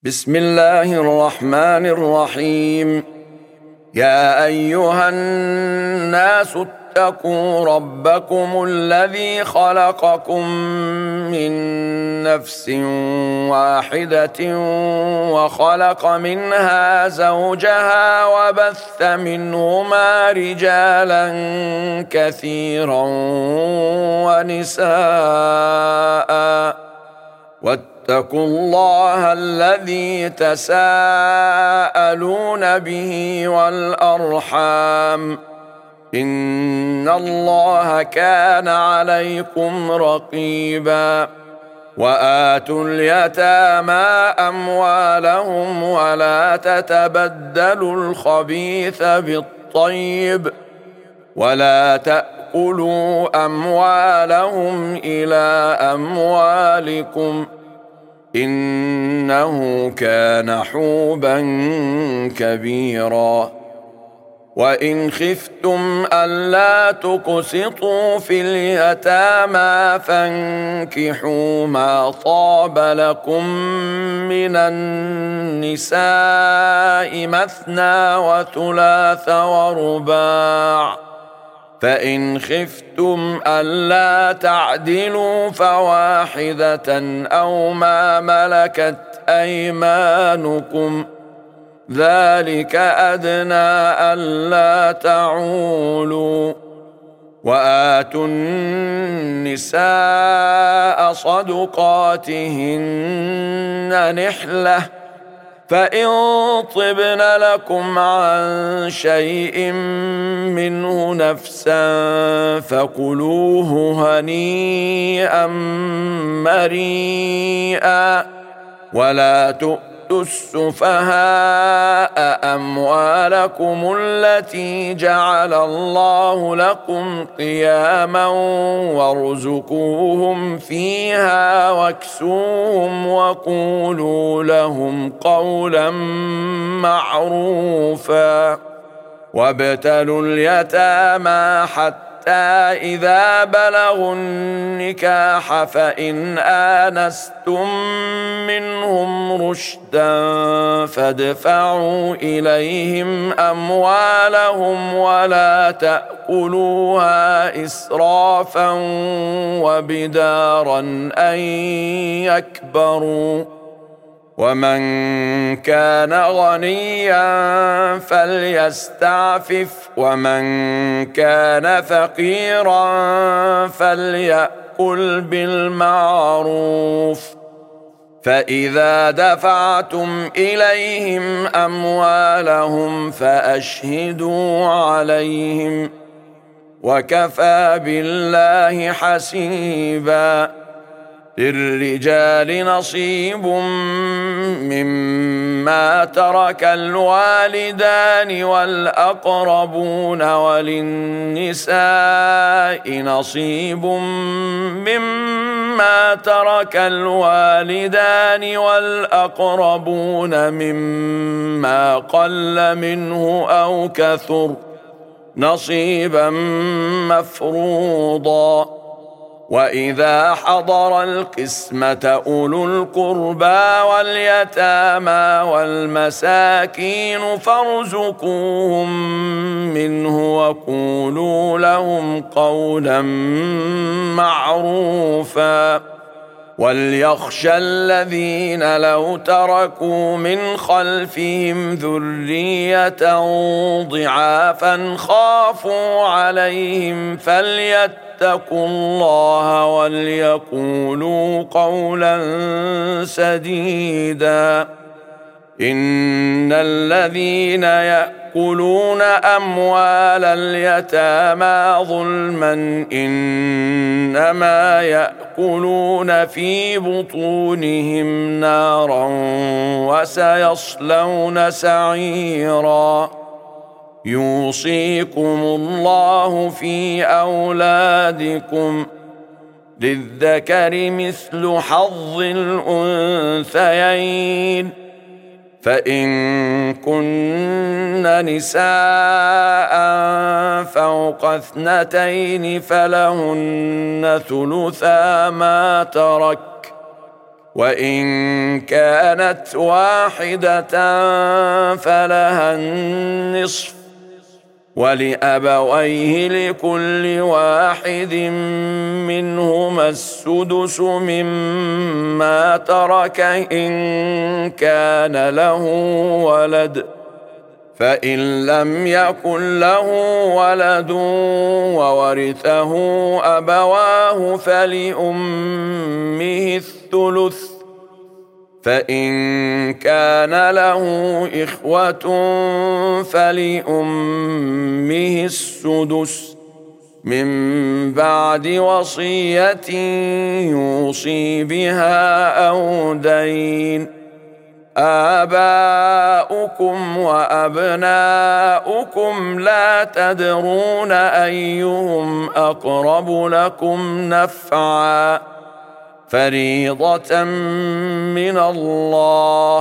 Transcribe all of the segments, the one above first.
بسم الله الرحمن الرحيم. يا أيها الناس اتقوا ربكم الذي خلقكم من نفس واحدة وخلق منها زوجها وبث منهما رجالا كثيرا ونساء واتقوا الله الذي تساءلون به والأرحام إن الله كان عليكم رقيبا. وآتوا اليتامى أموالهم ولا تتبدلوا الخبيث بالطيب ولا تأكلوا أموالهم إلى أموالكم إنه كان حوبا كبيرا. وإن خفتم ألا تقسطوا في اليتامى فانكحوا ما طاب لكم من النساء مثنى وثلاث ورباع، فإن خفتم ألا تعدلوا فواحدة أو ما ملكت أيمانكم ذلك أدنى ألا تعولوا. وآتوا النساء صدقاتهن نحلة، فإن طبن لكم عن شيء منه نفسا فكلوه هنيئا مريئا. ولا تؤتوا السفهاء أموالكم التي جعل الله لكم قياما وارزقوهم فيها واكسوهم وقولوا لهم قولا معروفا. وابتلوا اليتامى حتى إذا بلغوا النكاح فإن آنستم منهم رشدا فادفعوا إليهم أموالهم ولا تأكلوها إسرافا وبدارا أن يكبروا. ومن كان غنيا فليستعفف ومن كان فقيرا فليأكل بالمعروف. فإذا دفعتم إليهم أموالهم فأشهدوا عليهم وكفى بالله حسيبا. للرجال نصيب مما ترك الوالدان والأقربون وللنساء نصيب مما ترك الوالدان والأقربون مما قل منه أو كثر نصيبا مفروضا. وإذا حضر القسمة أولو القربى واليتامى والمساكين فارزقوهم منه وقولوا لهم قولا معروفا. وليخشى الذين لو تركوا من خلفهم ذرية ضعافا خافوا عليهم فليتقوا الله وليقولوا قولا سديدا. إن الذين يأكلون أموال اليتامى ظلما إنما يأكلون في بطونهم نارا وسيصلون سعيرا. يوصيكم الله في أولادكم للذكر مثل حظ الأنثيين، فإن كن نساء فوق 2 فلهن ثلثا ما ترك وإن كانت واحدة فلها النصف، ولأبويه لكل واحد منهما السدس مما ترك إن كان له ولد، فإن لم يكن له ولد وورثه أبواه فلأمه الثلث، فإن كان له إخوة فلأمه السدس من بعد وصية يوصي بها أو دين. آباؤكم وأبناؤكم لا تدرون أيهم أقرب لكم نفعا، فريضة من الله،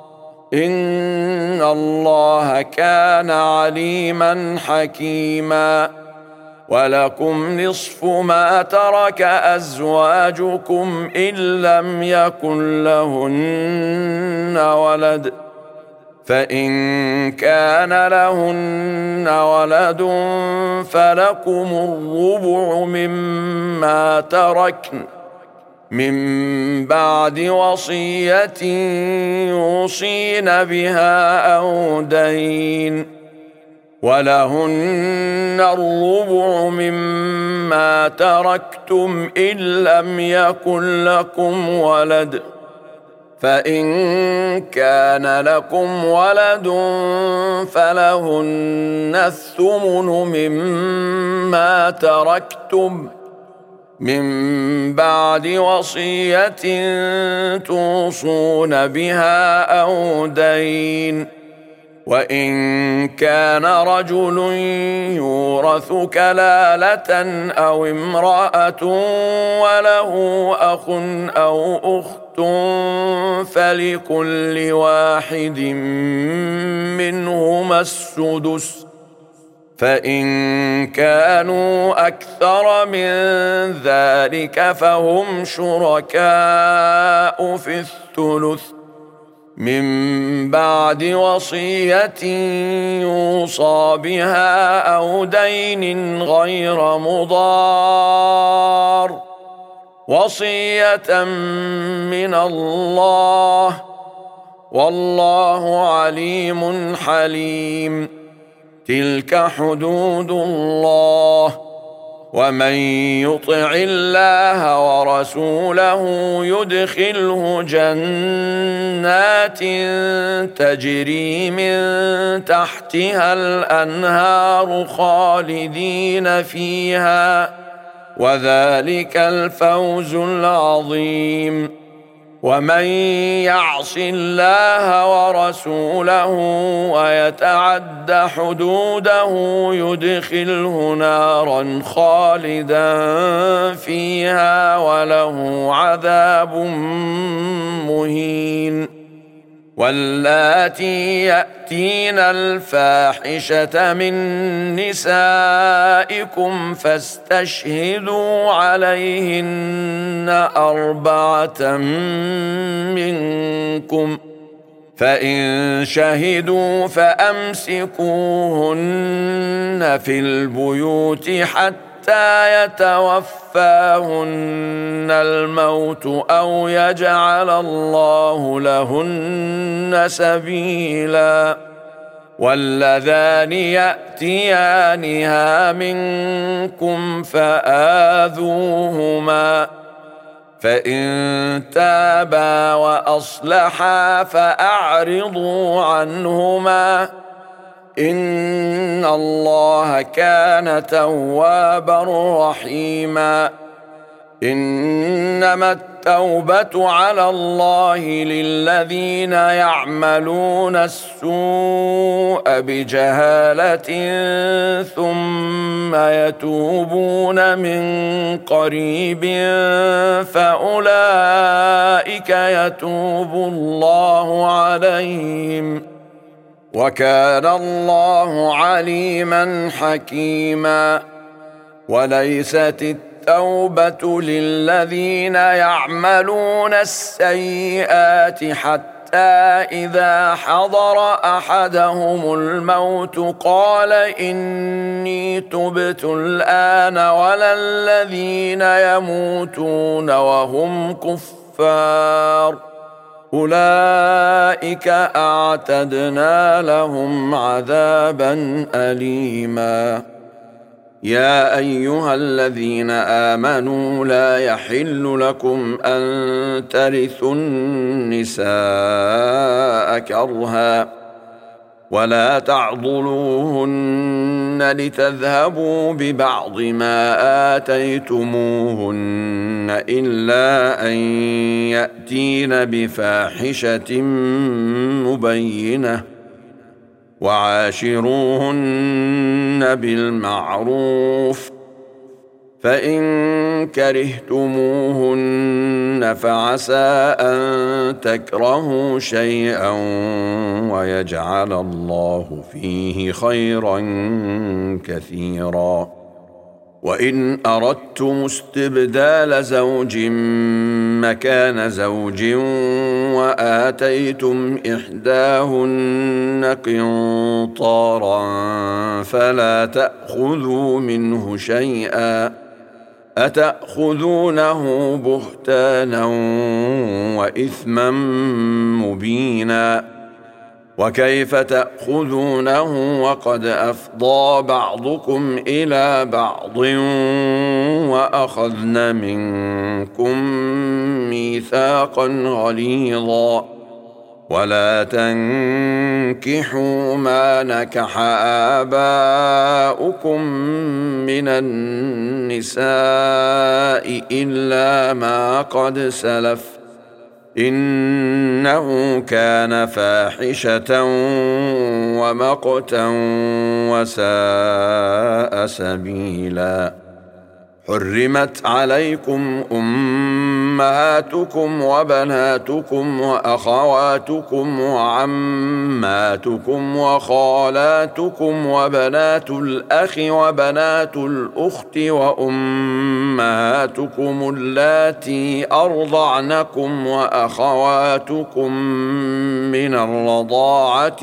إن الله كان عليما حكيما. ولكم نصف ما ترك أزواجكم إن لم يكن لهن ولد، فإن كان لهن ولد فلكم الربع مما تركن من بعد وصية يوصين بها أو دين، ولهن الربع مما تركتم إن لم يكن لكم ولد، فإن كان لكم ولد فلهن الثمن مما تركتم من بعد وصية توصون بها أو دين. وإن كان رجل يورث كلالة أو امرأة وله أخ أو أخت فلكل واحد منهما السدس، فإن كانوا أكثر من ذلك فهم شركاء في الثلث من بعد وصية يوصى بها أو دين غير مضار، وصية من الله، والله عليم حليم. تلك حدود الله، ومن يطع الله ورسوله يدخله جنات تجري من تحتها الأنهار خالدين فيها، وذلك الفوز العظيم. ومن يعص الله ورسوله ويتعد حدوده يدخله نارا خالدا فيها وله عذاب مهين. واللاتي يأتين الفاحشة من نسائكم فاستشهدوا عليهن 4 منكم، فإن شهدوا فأمسكوهن في البيوت حتى يتوفاهن الموت أو يجعل الله لهن سبيلا. واللذان يأتيانها منكم فآذوهما، فإن تابا وأصلحا فأعرضوا عنهما، إن الله كان توابا رحيما. إنما التوبة على الله للذين يعملون السوء بجهالة ثم يتوبون من قريب فأولئك يتوب الله عليهم، وكان الله عليما حكيما. وليست التوبة للذين يعملون السيئات حتى إذا حضر أحدهم الموت قال إني تبت الآن ولا الذين يموتون وهم كفار أولئك أعتدنا لهم عذابا أليما يا أيها الذين آمنوا لا يحل لكم أن ترثوا النساء كرها ولا تعضلوهن لتذهبوا ببعض ما آتيتموهن إلا أن يأتين بفاحشة مبينة وعاشروهن بالمعروف فإن كرهتموهن فعسى أن تكرهوا شيئا ويجعل الله فيه خيرا كثيرا وإن أردتم استبدال زوج مكان زوج وآتيتم إحداهن قنطارا فلا تأخذوا منه شيئا أتأخذونه بهتانا وإثما مبينا وكيف تأخذونه وقد أفضى بعضكم إلى بعض وأخذن منكم ميثاقا غليظا ولا تنكحوا ما نكح آباؤكم من النساء إلا ما قد سلف إنه كان فاحشة ومقتا وساء سبيلا حرمت عليكم أمهاتكم وبناتكم وأخواتكم وعماتكم وخالاتكم وبنات الأخ وبنات الأخت وأمهاتكم اللاتي أرضعنكم وأخواتكم من الرضاعة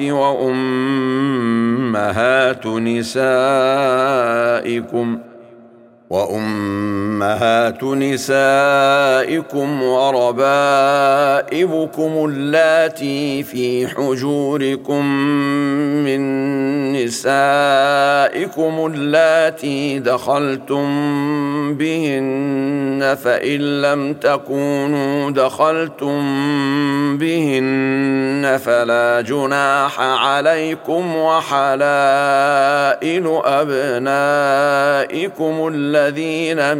وأمهات نسائكم وربائبكم اللاتي في حجوركم من نسائكم اللاتي دخلتم بهن فإن لم تكونوا دخلتم بهن فلا جناح عليكم وحلائل أبنائكم الذين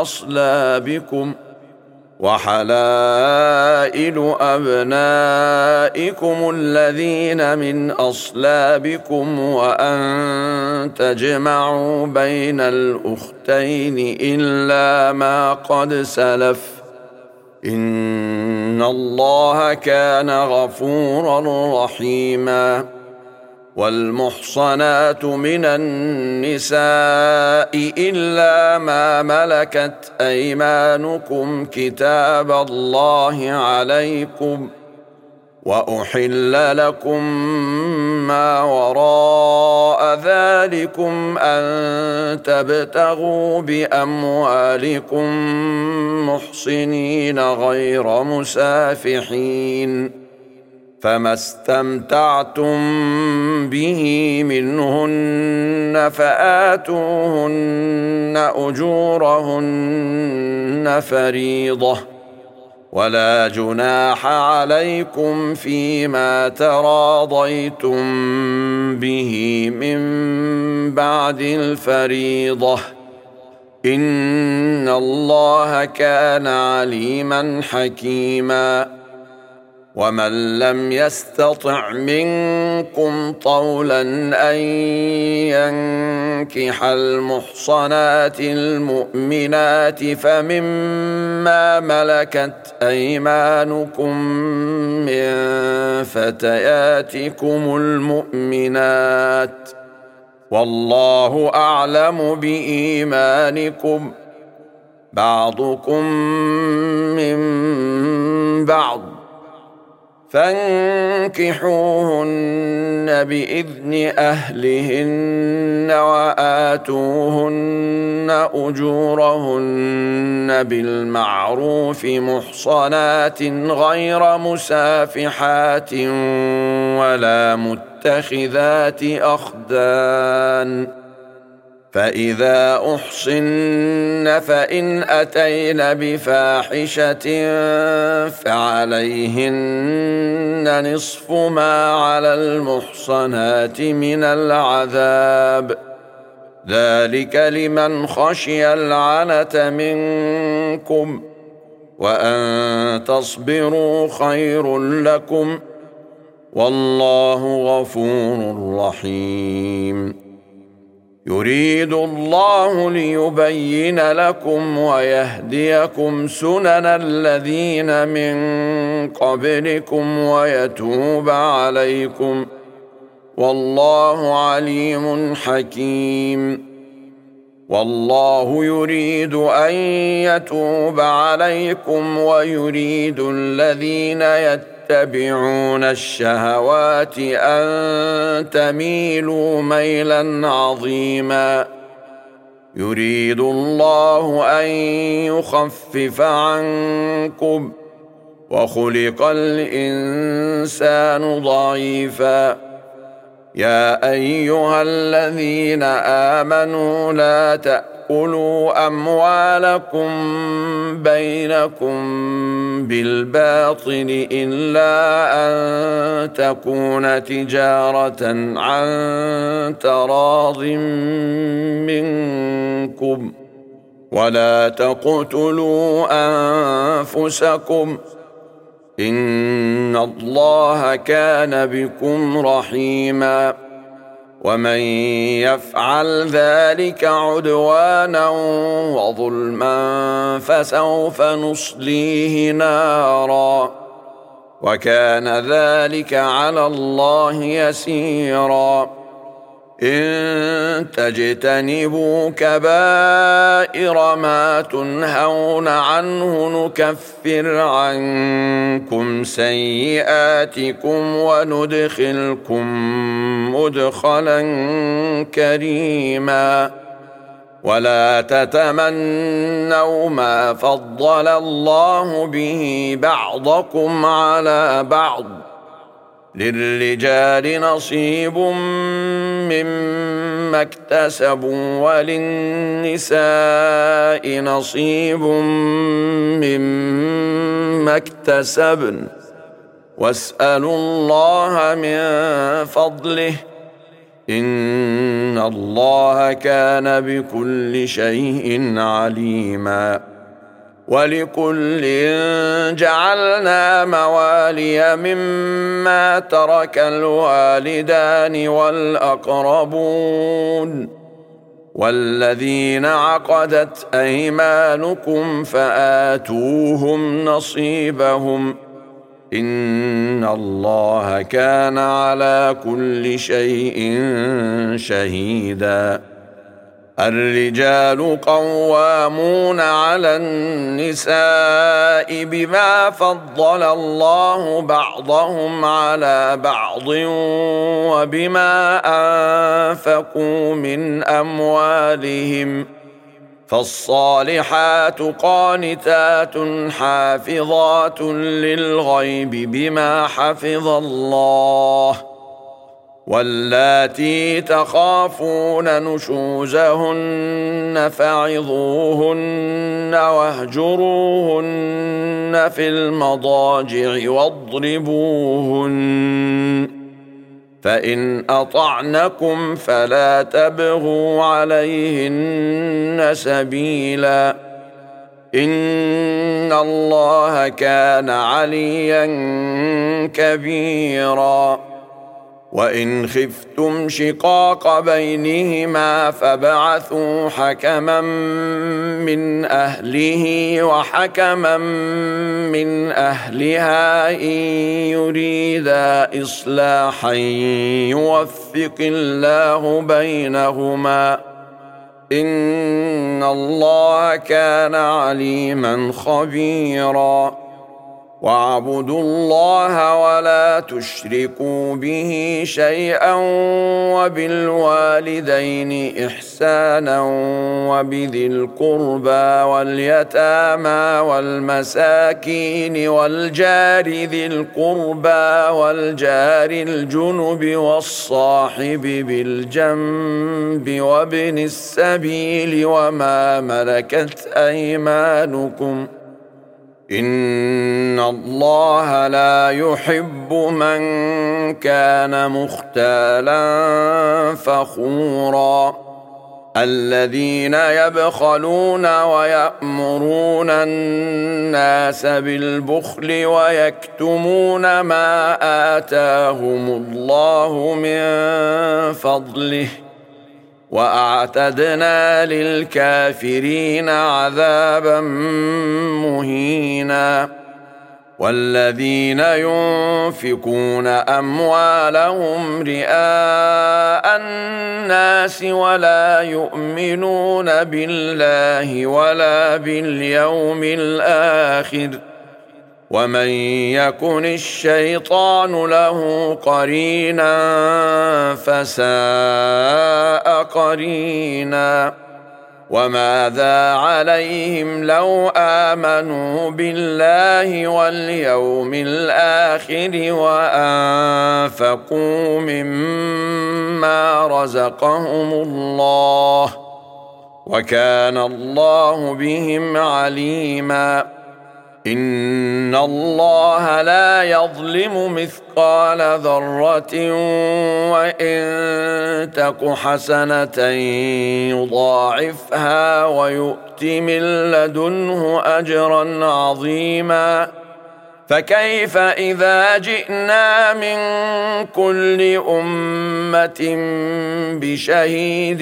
من أصلابكم وأن تجمعوا بين الأختين إلا ما قد سلف إن الله كان غفورا رحيما والمحصنات من النساء إلا ما ملكت أيمانكم كتاب الله عليكم وأحل لكم ما وراء ذلكم أن تبتغوا بأموالكم محصنين غير مسافحين فما استمتعتم به منهن فآتوهن أجورهن فريضة ولا جناح عليكم فيما تراضيتم به من بعد الفريضة إن الله كان عليما حكيما ومن لم يستطع منكم طولا أن ينكح المحصنات المؤمنات فمما ملكت أيمانكم من فتياتكم المؤمنات والله أعلم بإيمانكم بعضكم من بعض، فانكحوهن بإذن أهلهن وآتوهن أجورهن بالمعروف محصنات غير مسافحات ولا متخذات أخدان، فإذا أحصن فإن أتين بفاحشة فعليهن نصف ما على المحصنات من العذاب، ذلك لمن خشي العنة منكم، وأن تصبروا خير لكم، والله غفور رحيم. يريد الله ليبين لكم ويهديكم سنن الذين من قبلكم ويتوب عليكم، والله عليم حكيم. والله يريد أن يتوب عليكم ويريد الذين يتبعون الشهوات أن تميلوا ميلا عظيما. يريد الله أن يخفف عنكم، وخلق الإنسان ضعيفا. يا أيها الذين آمنوا لا تأكلوا أموالكم بينكم بالباطل إلا أن تكون تجارة عن تراض منكم، ولا تقتلوا أنفسكم، إن الله كان بكم رحيما. ومن يفعل ذلك عدوانا وظلما فسوف نصليه نارا، وكان ذلك على الله يسيرا. إن تجتنبوا كبائر ما تنهون عنه نكفر عنكم سيئاتكم وندخلكم مدخلا كريما. ولا تتمنوا ما فضل الله به بعضكم على بعض، للرجال نصيب مما اكتسبوا وللنساء نصيب مما اكتسبن، واسألوا الله من فضله، إن الله كان بكل شيء عليما. ولكل جعلنا موالي مما ترك الوالدان والأقربون والذين عقدت أيمانكم فآتوهم نصيبهم، إن الله كان على كل شيء شهيدا. الرجال قوامون على النساء بما فضل الله بعضهم على بعض وبما أنفقوا من أموالهم، فالصالحات قانتات حافظات للغيب بما حفظ الله، واللاتي تخافون نشوزهن فعظوهن واهجروهن في المضاجع واضربوهن، فإن أطعنكم فلا تبغوا عليهن سبيلا، إن الله كان عليا كبيرا. وإن خفتم شقاق بينهما فابعثوا حكما من أهله وحكما من أهلها إن يريدا إصلاحا يوفق الله بينهما، إن الله كان عليما خبيرا واعبدوا الله ولا تشركوا به شيئا وبالوالدين إحسانا وبذي القربى واليتامى والمساكين والجار ذي القربى والجار الجنب والصاحب بالجنب وابن السبيل وما ملكت أيمانكم إن الله لا يحب من كان مختالا فخورا الذين يبخلون ويأمرون الناس بالبخل ويكتمون ما آتاهم الله من فضله وأعتدنا للكافرين عذابا مهينا والذين ينفقون أموالهم رئاء الناس ولا يؤمنون بالله ولا باليوم الآخر ومن يكن الشيطان له قرينا فساء قرينا وماذا عليهم لو آمنوا بالله واليوم الآخر وأنفقوا مما رزقهم الله وكان الله بهم عليما إن الله لا يظلم مثقال ذرة وإن تك حسنة يضاعفها ويؤت من لدنه أجرا عظيما فكيف إذا جئنا من كل أمة بشهيد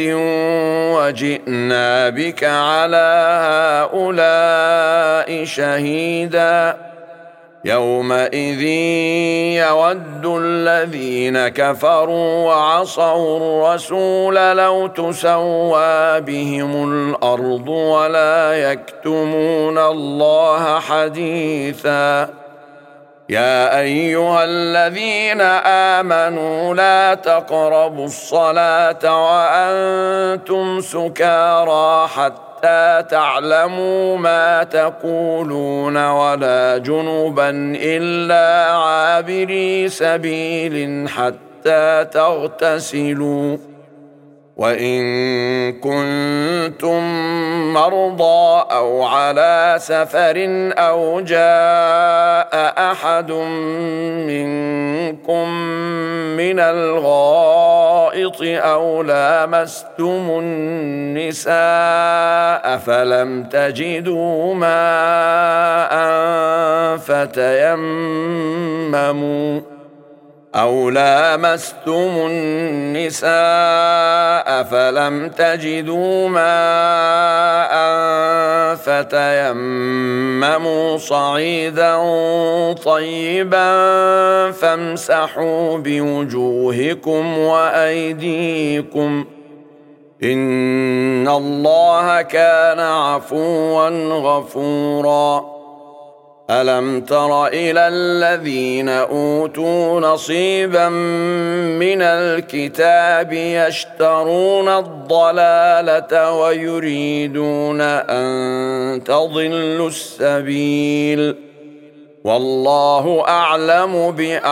وجئنا بك على هؤلاء شهيدا يومئذ يود الذين كفروا وعصوا الرسول لو تسوى بهم الأرض ولا يكتمون الله حديثا يا أيها الذين آمنوا لا تقربوا الصلاة وأنتم سكارى حتى تعلموا ما تقولون ولا جنبا إلا عابري سبيل حتى تغتسلوا وإن كنتم مرضى أو على سفر أو جاء أحد منكم من الغائط أو لامستم النساء فلم تجدوا ماء فتيمموا صعيدا طيبا فامسحوا بوجوهكم وأيديكم إن الله كان عفوا غفورا ألم تر إلى الذين أوتوا نصيبا من الكتاب يشترون الضلالة ويريدون أن تضلوا السبيل والله أعلم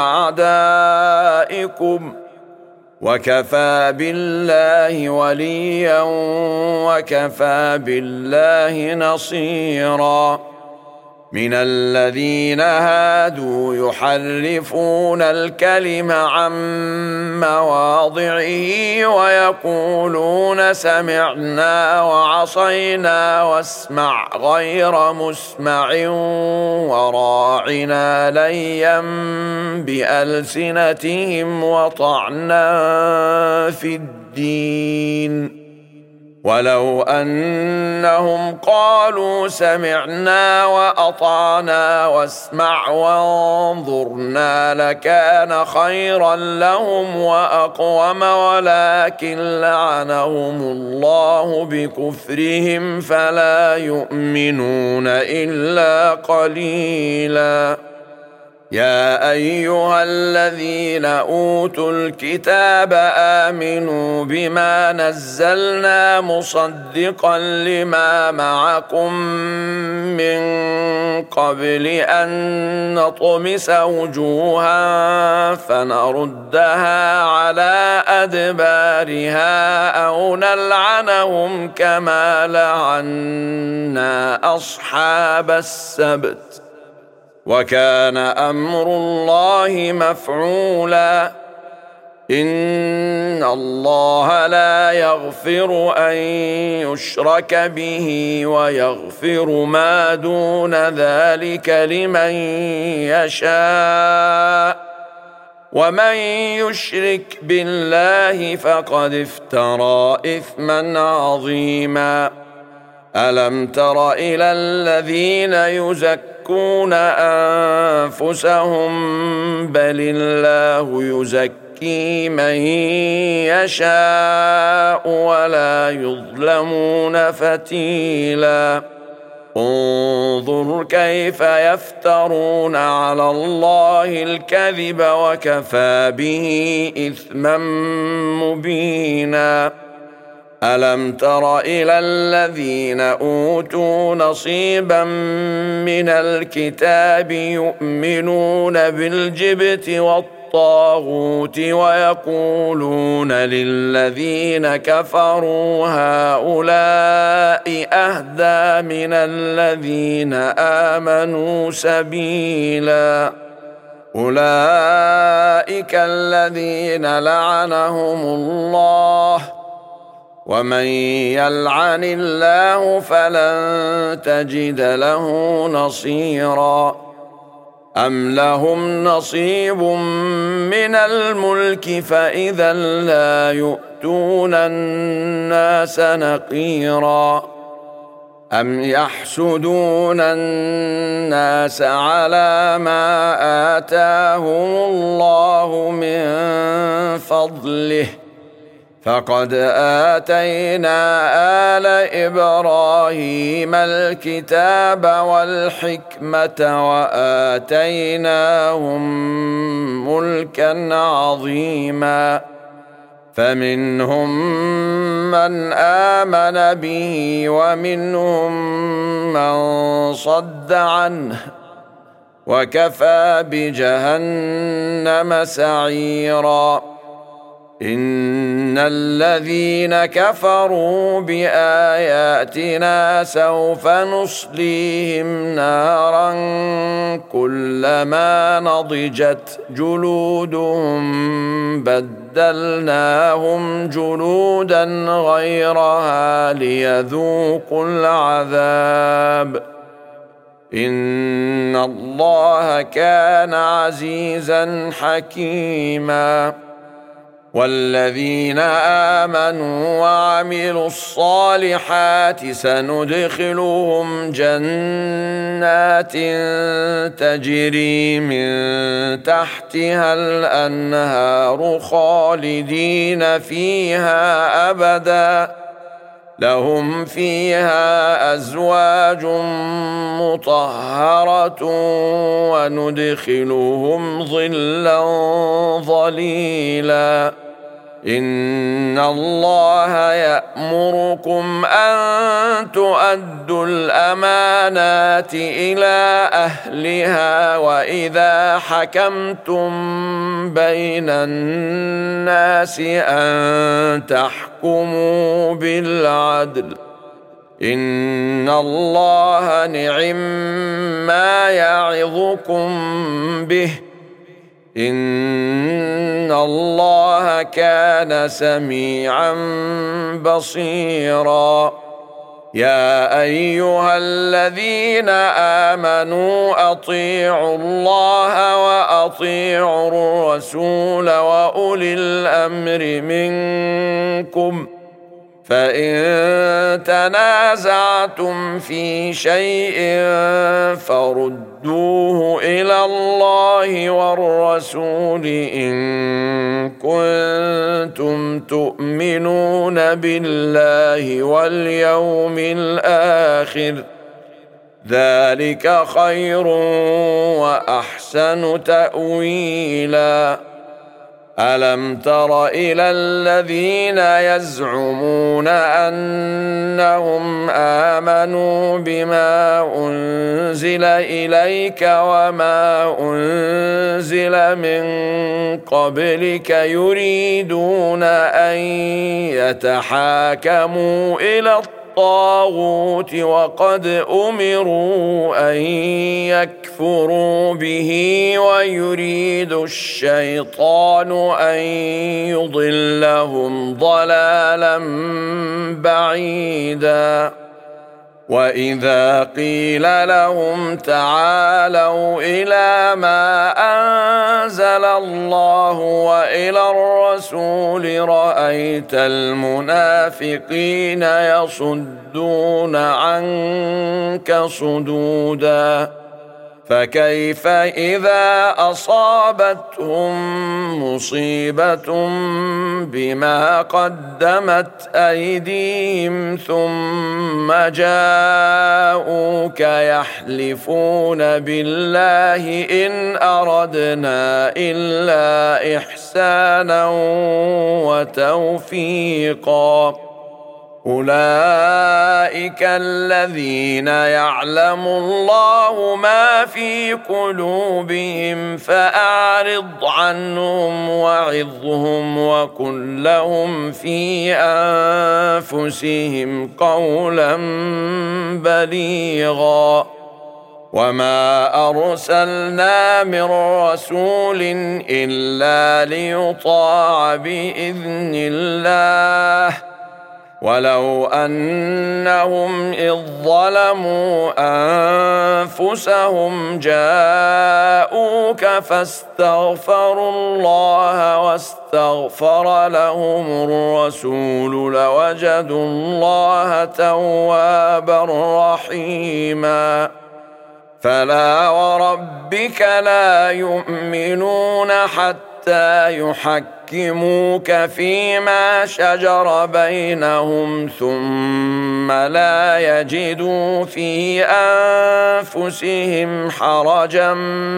بأعدائكم وكفى بالله وليا وكفى بالله نصيرا من الذين هادوا يحرفون الكلم عن مواضعه ويقولون سمعنا وعصينا واسمع غير مسمع وراعنا ليا بألسنتهم وطعنا في الدين ولو أنهم قالوا سمعنا وأطعنا واسمع وانظرنا لكان خيرا لهم وأقوم، ولكن لعنهم الله بكفرهم فلا يؤمنون إلا قليلا. يا أيها الذين أوتوا الكتاب آمنوا بما نزلنا مصدقا لما معكم من قبل أن نطمس وجوها فنردها على أدبارها أو نلعنهم كما لعنا أصحاب السبت، وكان أمر الله مفعولا. إن الله لا يغفر أن يشرك به ويغفر ما دون ذلك لمن يشاء، ومن يشرك بالله فقد افترى إثما عظيما. ألم تر إلى الذين يزكون أنفسهم بل الله يزكي من يشاء ولا يظلمون فتيلا. انظر كيف يفترون على الله الكذب وكفى به إثما مبينا. ألم تر إلى الذين أوتوا نصيبا من الكتاب يؤمنون بالجبت والطاغوت ويقولون للذين كفروا هؤلاء أهدى من الذين آمنوا سبيلا. أولئك الذين لعنهم الله، ومن يلعن الله فلن تجد له نصيرا. أم لهم نصيب من الملك فإذا لا يؤتون الناس نقيرا. أم يحسدون الناس على ما آتاهم الله من فضله، فقد آتينا آل إبراهيم الكتاب والحكمة وآتيناهم ملكا عظيما. فمنهم من آمن به ومنهم من صد عنه، وكفى بجهنم سعيرا. إن الذين كفروا بآياتنا سوف نصليهم نارا كلما نضجت جلودهم بدلناهم جلودا غيرها ليذوقوا العذاب. إن الله كان عزيزا حكيما. والذين آمنوا وعملوا الصالحات سندخلهم جنات تجري من تحتها الأنهار خالدين فيها أبدا، لهم فيها أزواج مطهرة وندخلهم ظلا ظليلا. إن الله يأمركم أن تؤدوا الأمانات إلى أهلها وإذا حكمتم بين الناس أن تحكموا بالعدل. إن الله نعم ما يعظكم به، إن الله كان سميعا بصيرا. يا أيها الذين آمنوا أطيعوا الله وأطيعوا الرسول وأولي الأمر منكم، فإن تنازعتم في شيء فردوه إلى الله والرسول إن كنتم تؤمنون بالله واليوم الآخر، ذلك خير وأحسن تأويلا. ألم تر إلى الذين يزعمون أنهم آمنوا بما أنزل إليك وما أنزل من قبلك يريدون أن يتحاكموا إلى الطاغوت وقد أمروا أن يكفروا به ويريد الشيطان أن يضلهم ضلالا بعيدا. وإذا قيل لهم تعالوا إلى ما أنزل الله وإلى الرسول رأيت المنافقين يصدون عنك صدودا. فكيف إذا أصابتهم مصيبة بما قدمت أيديهم ثم جاءوك يحلفون بالله إن أردنا إلا إحسانا وتوفيقا. أولئك الذين يعلم الله ما في قلوبهم فأعرض عنهم وعظهم وقل لهم في أنفسهم قولا بليغا. وما أرسلنا من رسول إلا ليطاع بإذن الله ولو أنهم إذ ظلموا أنفسهم جاءوك فاستغفروا الله واستغفر لهم الرسول لوجدوا الله توابا رحيما. فلا وربك لا يؤمنون حتى يحكموك فيما شجر بينهم ثم لا يجدوا في أنفسهم حرجا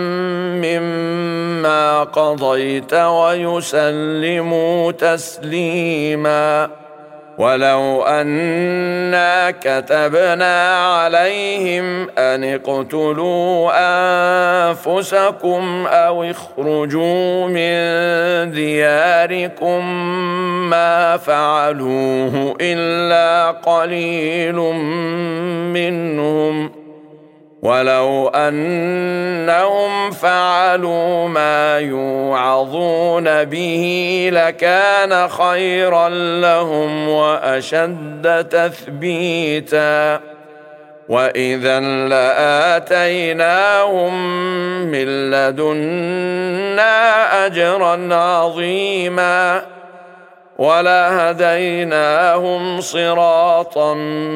مما قضيت ويسلموا تسليما. ولو أنا كتبنا عليهم أن اقتلوا أنفسكم أو اخرجوا من دياركم ما فعلوه إلا قليل منهم ولو أنهم فعلوا ما يوعظون به لكان خيرا لهم وأشد تثبيتا. وإذا لآتيناهم من لدنا أجرا عظيما ولهديناهم صراطا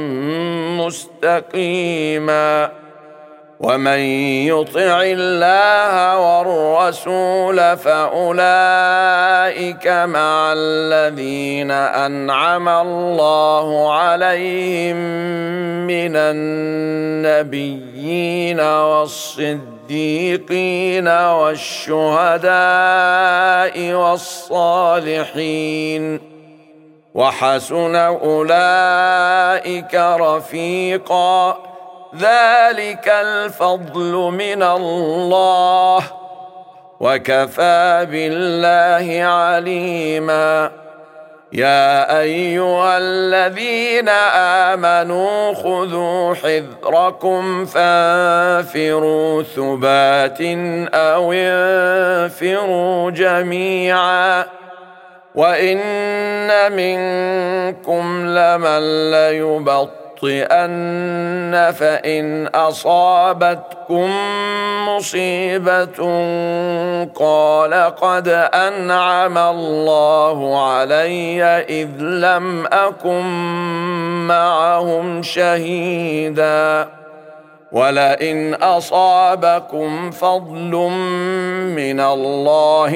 مستقيما. ومن يطع الله والرسول فأولئك مع الذين أنعم الله عليهم من النبيين والصديقين والشهداء والصالحين وحسن أولئك رفيقا. ذلك الفضل من الله وكفى بالله عليما. يا أيها الذين آمنوا خذوا حذركم فانفروا ثبات أو انفروا جميعا وإن منكم لمن ليبطئن لتخطئن فإن أصابتكم مصيبة قال قد أنعم الله علي إذ لم أكن معهم شهيدا ولئن أصابكم فضل من الله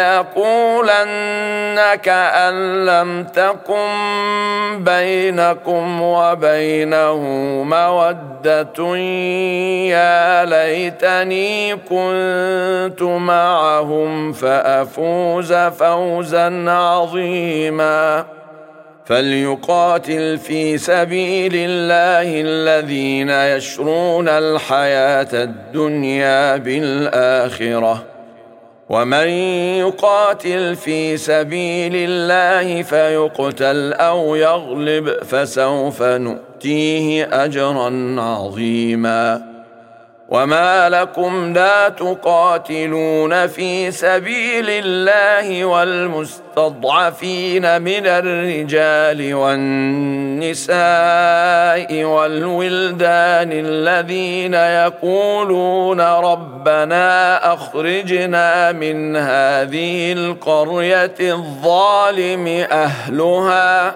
ليقولن كأن لم تكن بينكم وبينه مودة يا ليتني كنت معهم فأفوز فوزا عظيما فليقاتل في سبيل الله الذين يشرون الحياة الدنيا بالآخرة ومن يقاتل في سبيل الله فيقتل أو يغلب فسوف نؤتيه أجرا عظيما وما لكم لا تقاتلون في سبيل الله والمستضعفين من الرجال والنساء والولدان الذين يقولون ربنا أخرجنا من هذه القرية الظالم أهلها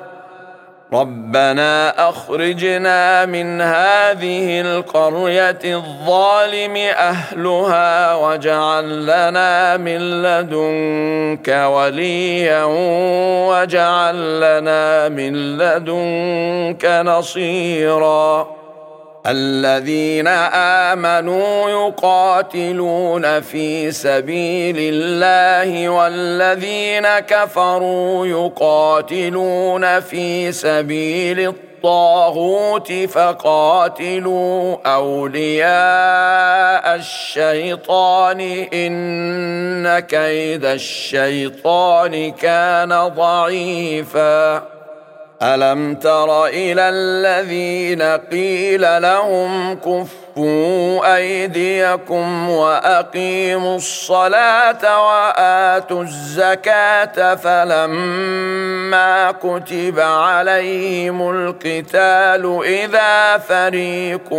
ربنا أخرجنا من هذه القرية الظالم أهلها واجعل لنا من لدنك وليا واجعل لنا من لدنك نصيرا الذين آمنوا يقاتلون في سبيل الله والذين كفروا يقاتلون في سبيل الطاغوت فقاتلوا أولياء الشيطان إن كيد الشيطان كان ضعيفا ألم تر إلى الذين قيل لهم كفوا أيديكم وأقيموا الصلاة وآتوا الزكاة فلما كتب عليهم القتال إذا فريق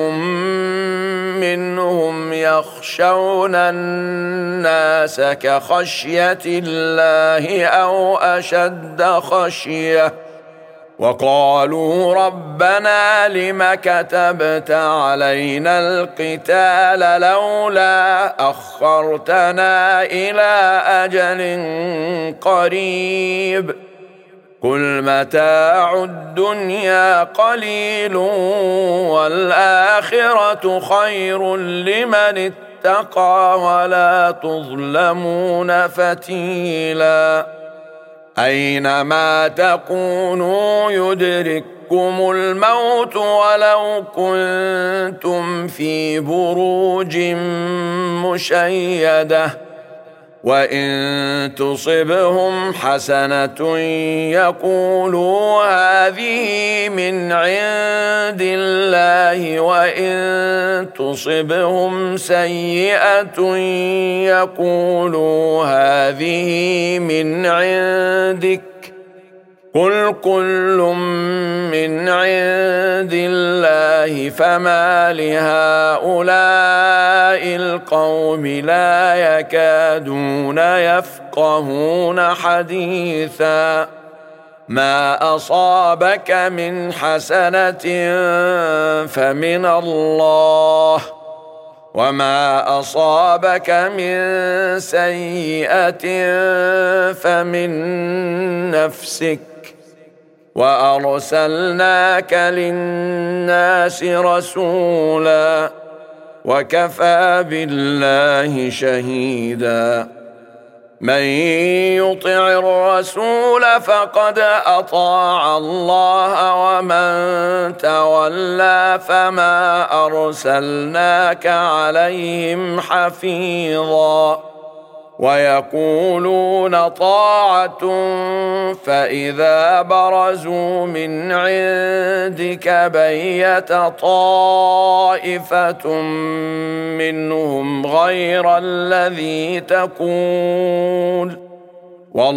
منهم يخشون الناس كخشية الله أو أشد خشية وقالوا ربنا لم كتبت علينا القتال لولا أخرتنا إلى أجل قريب قل متاع الدنيا قليل والآخرة خير لمن اتقى ولا تظلمون فتيلا أينما تكونوا يدرككم الموت ولو كنتم في بروج مشيدة وإن تصبهم حسنة يقولوا هذه من عند الله وإن تصبهم سيئة يقولوا هذه من عندك قل كل من عند الله فما لهؤلاء القوم لا يكادون يفقهون حديثا ما أصابك من حسنة فمن الله وما أصابك من سيئة فمن نفسك وأرسلناك للناس رسولا وكفى بالله شهيدا من يطع الرسول فقد أطاع الله ومن تولى فما أرسلناك عليهم حفيظا ويقولون طاعة فإذا برزوا من عندك بيت طائفة منهم غير الذي تقول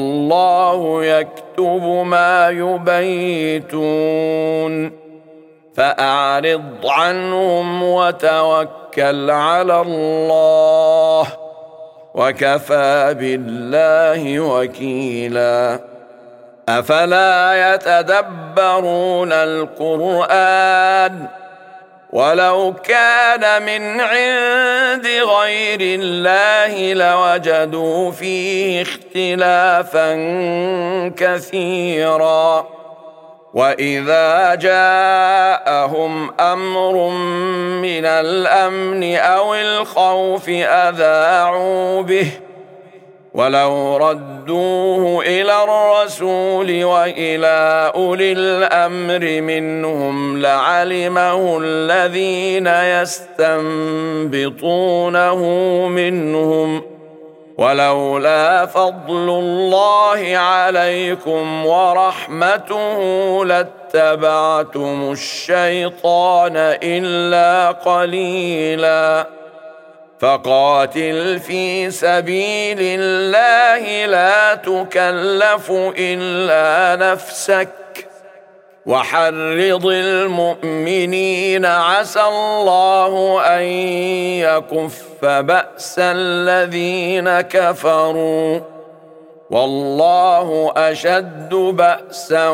والله يكتب ما يبيتون فأعرض عنهم وتوكل على الله وكفى بالله وكيلا. أفلا يتدبرون القرآن ولو كان من عند غير الله لوجدوا فيه اختلافا كثيرا. وإذا جاءهم أمر من الأمن أو الخوف أذاعوا به ولو ردوه إلى الرسول وإلى أولي الأمر منهم لعلمه الذين يستنبطونه منهم ولولا فضل الله عليكم ورحمته لاتبعتم الشيطان إلا قليلا. فقاتل في سبيل الله لا تكلف إلا نفسك وحرض المؤمنين عسى الله أن يكف بأس الذين كفروا والله أشد بأسا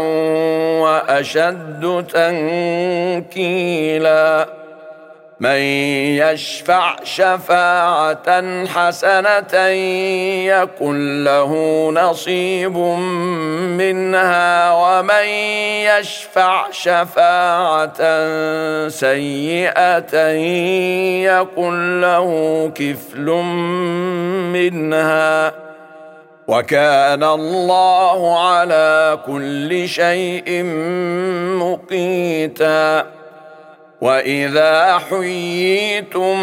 وأشد تنكيلا. من يشفع شفاعة حسنة يكن له نصيب منها ومن يشفع شفاعة سيئة يكن له كفل منها وكان الله على كل شيء مقيتا. وإذا حييتم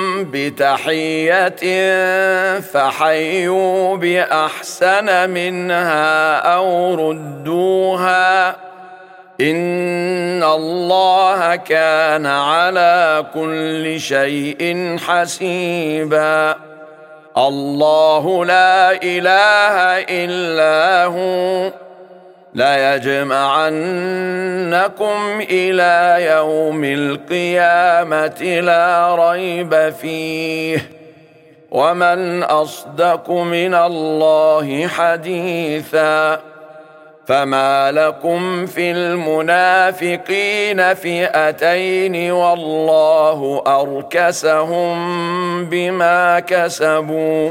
بتحية فحيوا بأحسن منها أو ردوها إن الله كان على كل شيء حسيبا. الله لا إله إلا هو ليجمعنكم إلى يوم القيامة لا ريب فيه ومن أصدق من الله حديثا. فما لكم في المنافقين فئتين والله أركسهم بما كسبوا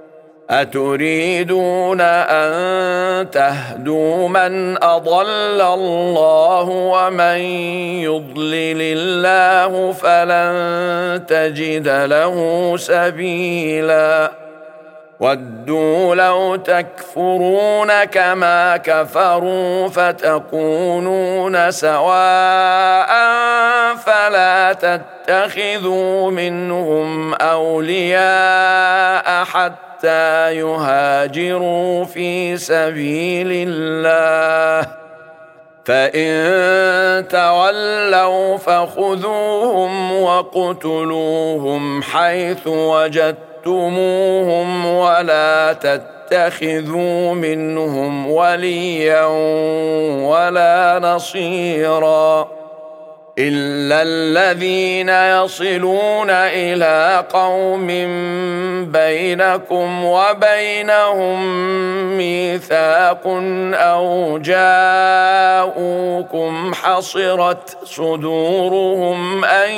أتريدون أن تهدوا من أضل الله ومن يضلل الله فلن تجد له سبيلا. ودوا لو تكفرون كما كفروا فتكونون سواء فلا تتخذوا منهم أولياء حتى يهاجروا في سبيل الله فإن تولوا فخذوهم وقتلوهم حيث وجدتموهم ولا تتخذوا منهم وليا ولا نصيرا إلا الذين يصلون إلى قوم بينكم وبينهم ميثاق أو جاءوكم حصرت صدورهم أن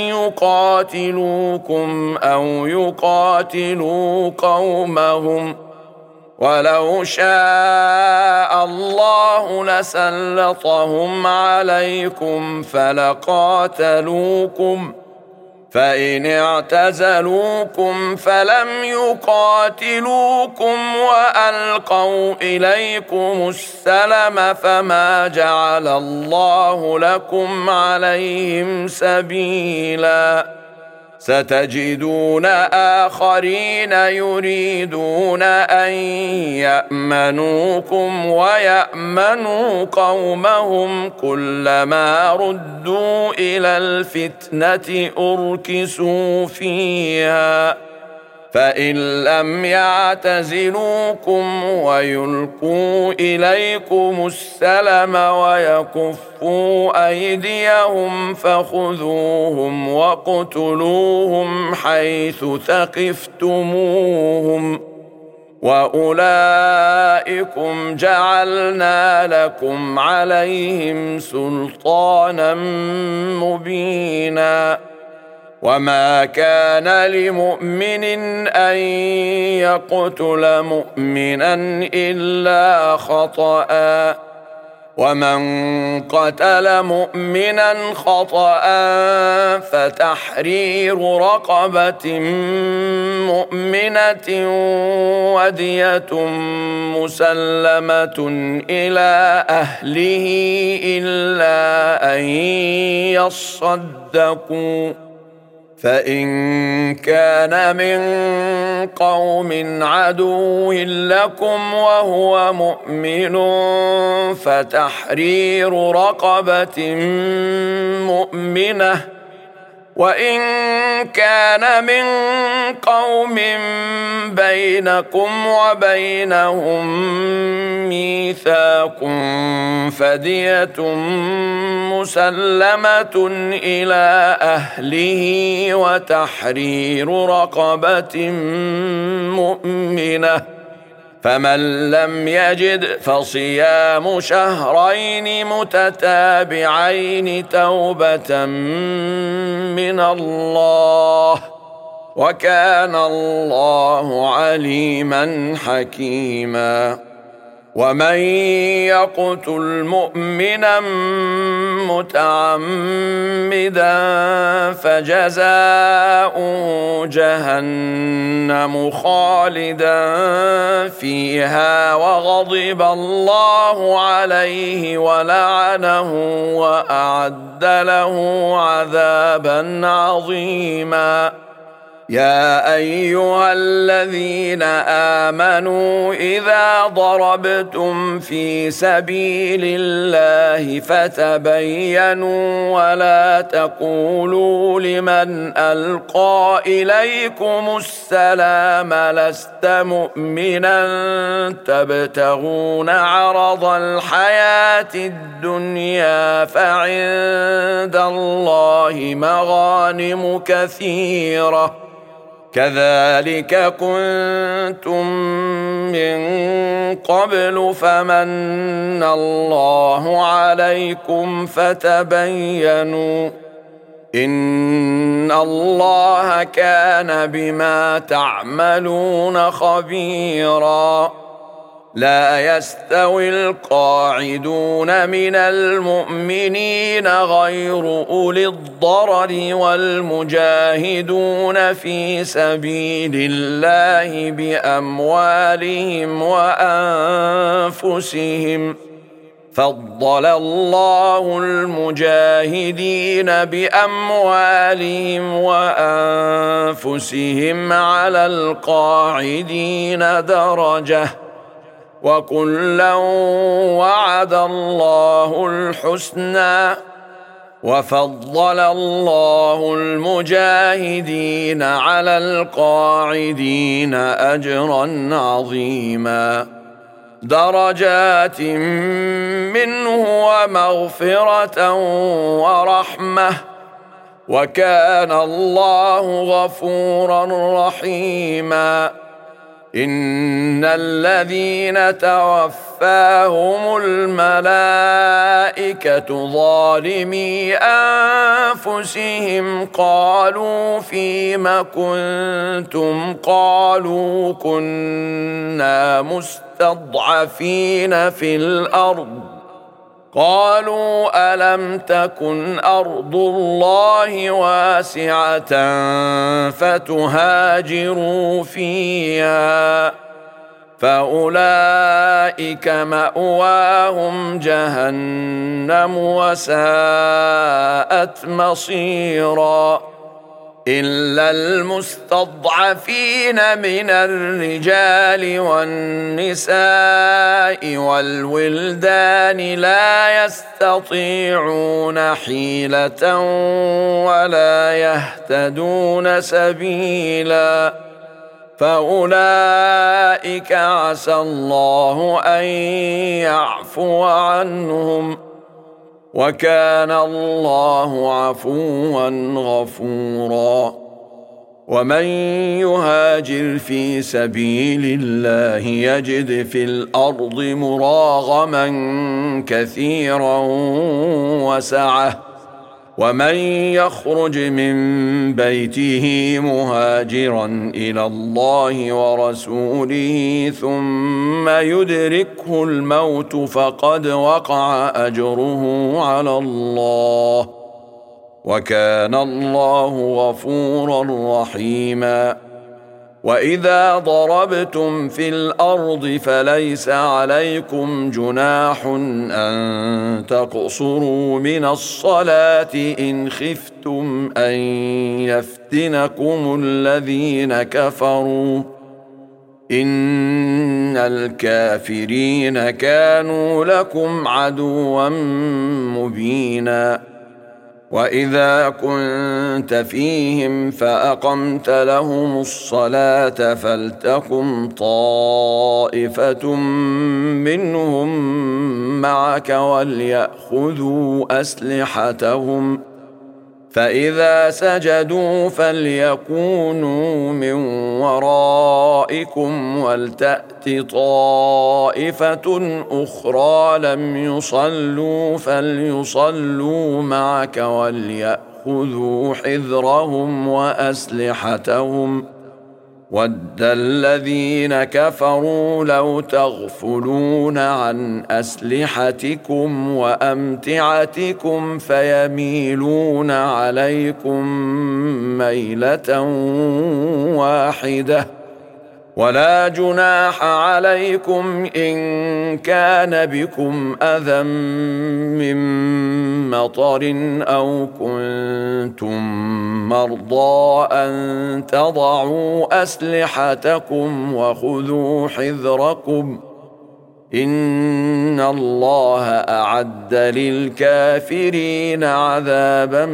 يقاتلوكم أو يقاتلوا قومهم ولو شاء الله لسلطهم عليكم فلقاتلوكم فإن اعتزلوكم فلم يقاتلوكم وألقوا إليكم السلم فما جعل الله لكم عليهم سبيلا. ستجدون آخرين يريدون أن يأمنوكم ويأمنوا قومهم كلما ردوا إلى الفتنة أركسوا فيها فإن لم يعتزلوكم ويلقوا إليكم السلم ويكفوا أيديهم فخذوهم واقتلوهم حيث ثقفتموهم وأولئكم جعلنا لكم عليهم سلطانا مبينا وما كان لمؤمن أن يقتل مؤمنا إلا خطأ ومن قتل مؤمنا خطأ فتحرير رقبة مؤمنة ودية مسلمة إلى أهله إلا أن يصدقوا فإن كان من قوم عدو لكم وهو مؤمن فتحرير رقبة مؤمنة وإن كان من قوم بينكم وبينهم ميثاق فدية مسلمة إلى أهله وتحرير رقبة مؤمنة فمن لم يجد فصيام شهرين متتابعين توبة من الله وكان الله عليما حكيما ومن يقتل مؤمنا متعمدا فجزاؤه جهنم خالدا فيها وغضب الله عليه ولعنه وأعد له عذابا عظيما يا أيها الذين آمنوا إذا ضربتم في سبيل الله فتبينوا ولا تقولوا لمن ألقى إليكم السلام لست مؤمنا تبتغون عرض الحياة الدنيا فعند الله مغانم كثيرة كذلك كنتم من قبل فمن الله عليكم فتبينوا إن الله كان بما تعملون خبيرا لا يستوي القاعدون من المؤمنين غير أولي الضرر والمجاهدون في سبيل الله بأموالهم وأنفسهم فضل الله المجاهدين بأموالهم وأنفسهم على القاعدين درجة وكلا وعد الله الحسنى وفضل الله المجاهدين على القاعدين أجرا عظيما درجات منه ومغفرة ورحمة وكان الله غفورا رحيما إن الذين توفاهم الملائكة ظالمي أنفسهم قالوا فيم كنتم قالوا كنا مستضعفين في الأرض قالوا ألم تكن أرض الله واسعة فتهاجروا فيها فأولئك مأواهم جهنم وساءت مصيرا إلا المستضعفين من الرجال والنساء والولدان لا يستطيعون حيلة ولا يهتدون سبيلا فأولئك عسى الله أن يعفو عنهم، وكان الله عفوا غفورا. ومن يهاجر في سبيل الله يجد في الأرض مراغما كثيرا وسعة، ومن يخرج من بيته مهاجرا إلى الله ورسوله ثم يدركه الموت فقد وقع أجره على الله، وكان الله غفورا رحيما. وإذا ضربتم في الأرض فليس عليكم جناح أن تقصروا من الصلاة إن خفتم أن يفتنكم الذين كفروا، إن الكافرين كانوا لكم عدوا مبينا. وإذا كنت فيهم فأقمت لهم الصلاة فلتقم طائفة منهم معك وليأخذوا أسلحتهم، فإذا سجدوا فليكونوا من ورائكم ولتأت طائفة أخرى لم يصلوا فليصلوا معك وليأخذوا حذرهم وأسلحتهم. ود الذين كفروا لو تغفلون عن أسلحتكم وأمتعتكم فيميلون عليكم ميلة واحدة، ولا جناح عليكم إن كان بكم أذى من مطر أو كنتم مرضى أن تضعوا أسلحتكم وخذوا حذركم، إن الله أعد للكافرين عذابا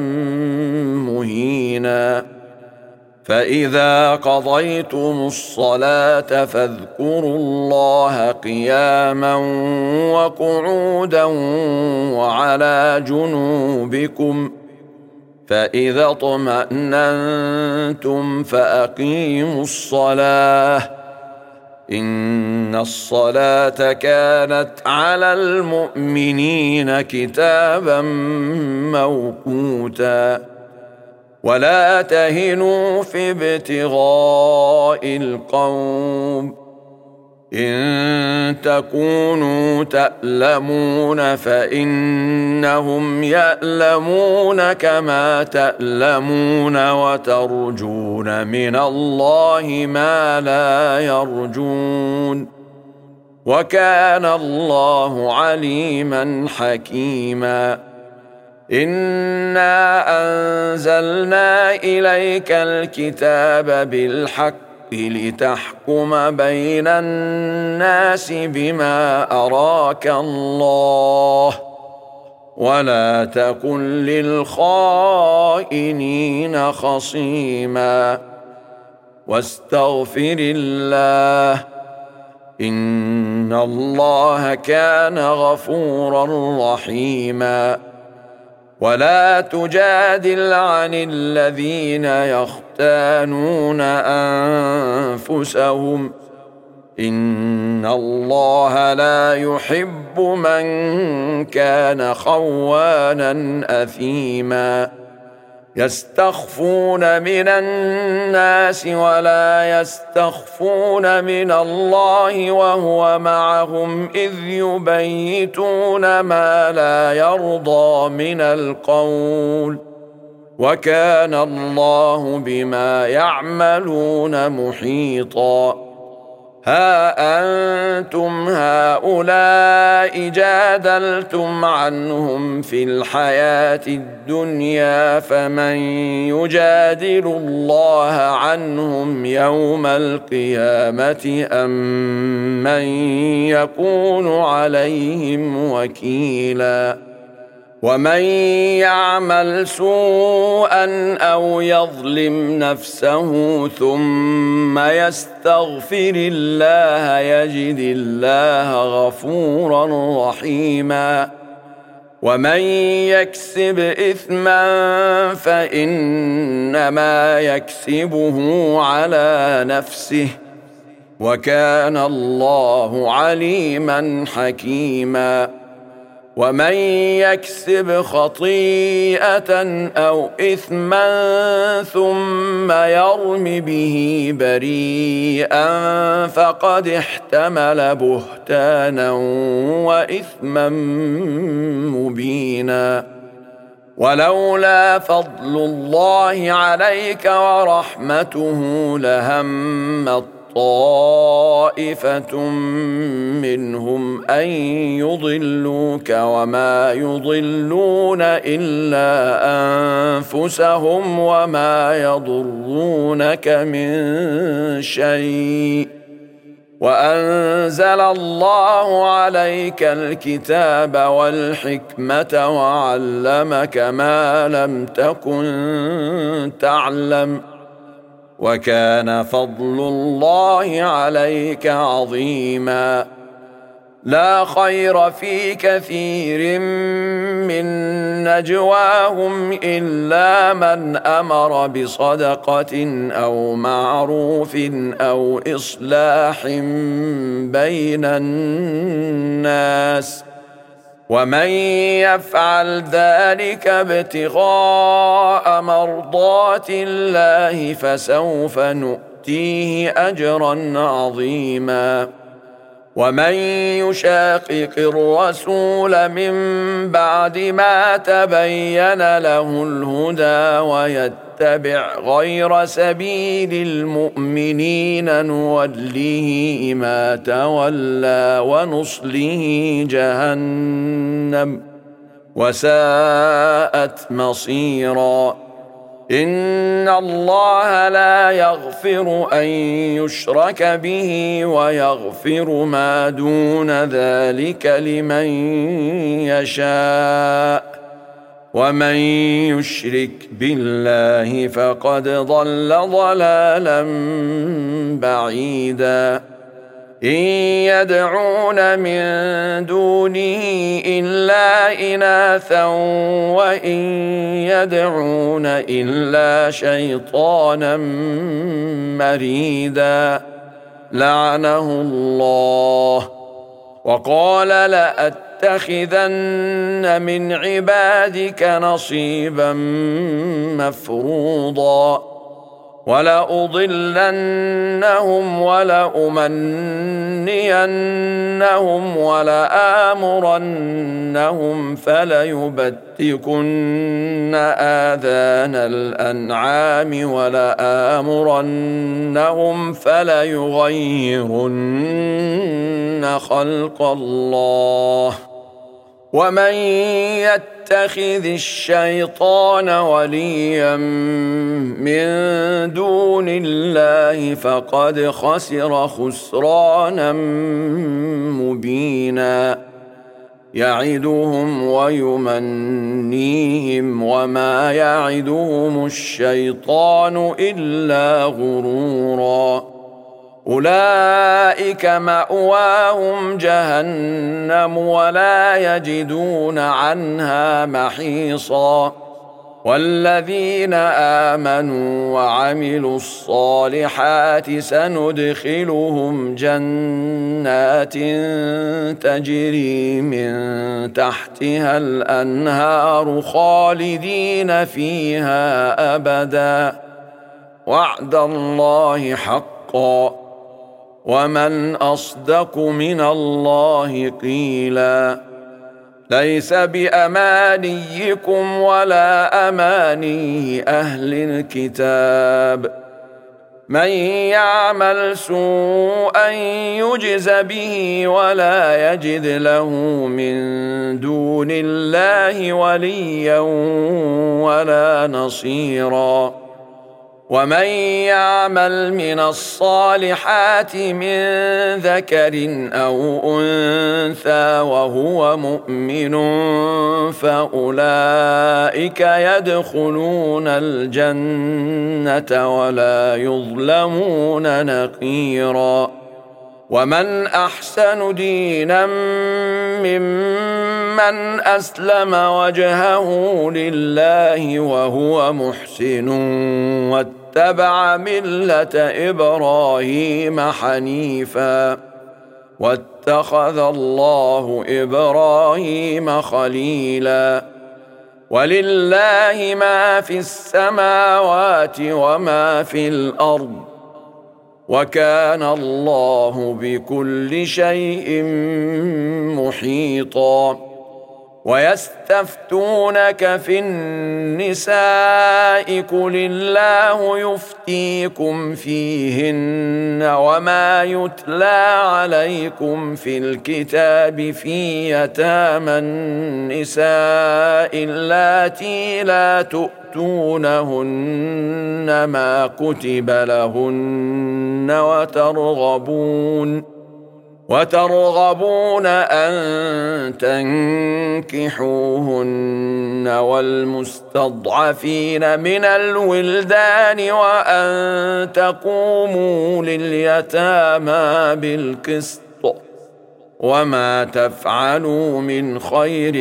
مهينا. فإذا قضيتم الصلاة فاذكروا الله قياما وقعودا وعلى جنوبكم، فإذا اطمأننتم فأقيموا الصلاة، إن الصلاة كانت على المؤمنين كتابا موقوتا. ولا تهنوا في ابتغاء القوم، إن تكونوا تألمون فإنهم يألمون كما تألمون وترجون من الله ما لا يرجون، وكان الله عليما حكيما. إنا أنزلنا إليك الكتاب بالحق لتحكم بين الناس بما أراك الله، ولا تكن للخائنين خصيما، واستغفر الله، إن الله كان غفورا رحيما. ولا تجادل عن الذين يختانون أنفسهم، إن الله لا يحب من كان خوانا أثيما. يستخفون من الناس ولا يستخفون من الله وهو معهم إذ يبيتون ما لا يرضى من القول، وكان الله بما يعملون محيطا. ها أنتم هؤلاء جادلتم عنهم في الحياة الدنيا، فمن يجادل الله عنهم يوم القيامة أم من يكون عليهم وكيلا؟ ومن يعمل سوءا أو يظلم نفسه ثم ثم يستغفر الله يجد الله غفورا رحيما ومن يكسب إثما فإنما يكسبه على نفسه وكان الله عليما حكيما ومن يكسب خطيئة أو إثما ثم يرم به بريئا فقد احتمل بهتانا وإثما مبينا ولولا فضل الله عليك ورحمته لهمت طائفة منهم أن يضلوك وما يضلون إلا أنفسهم وما يضرونك من شيء وأنزل الله عليك الكتاب والحكمة وعلمك ما لم تكن تعلم وكان فضل الله عليك عظيما لا خير في كثير من نجواهم إلا من أمر بصدقة أو معروف أو إصلاح بين الناس ومن يفعل ذلك ابتغاء مرضات الله فسوف نؤتيه أجرا عظيما ومن يشاقق الرسول من بعد ما تبين له الهدى ويتبع غير سبيل المؤمنين نوله ما تولى ونصله جهنم وساءت مصيرا إن الله لا يغفر أن يشرك به ويغفر ما دون ذلك لمن يشاء ومن يشرك بالله فقد ضل ضلالا بعيدا إن يدعون من دونه إلا إناثا وإن يدعون إلا شيطانا مريدا لعنه الله وقال لأتخذن من عبادك نصيبا مفروضا ولأضلنهم ولأمنينهم ولآمرنهم فليبتكن آذان الأنعام ولآمرنهم فليغيرن خلق الله ومن يتخذ الشيطان وليا من دون الله فقد خسر خسرانا مبينا يعدهم ويمنيهم وما يعدهم الشيطان إلا غرورا أولئك مأواهم جهنم ولا يجدون عنها محيصا والذين آمنوا وعملوا الصالحات سندخلهم جنات تجري من تحتها الأنهار خالدين فيها أبدا وعد الله حقا ومن أصدق من الله قيلا ليس بأمانيكم ولا أماني أهل الكتاب من يعمل سوءا يجز به ولا يجد له من دون الله وليا ولا نصيرا ومن يعمل من الصالحات من ذكر أو أنثى وهو مؤمن فأولئك يدخلون الجنة ولا يظلمون نقيرا. ومن أحسن دينا ممن أسلم وجهه لله وهو محسن واتبع ملة إبراهيم حنيفا واتخذ الله إبراهيم خليلا. ولله ما في السماوات وما في الأرض وكان الله بكل شيء محيطا. ويستفتونك في النساء قل الله يفتيكم فيهن وما يتلى عليكم في الكتاب في يتامى النساء اللاتي لا تؤتونهن ما كتب لهن وترغبون أن تنكحوهن والمستضعفين من الولدان وأن تقوموا لليتامى بالقسط وما تفعلوا من خير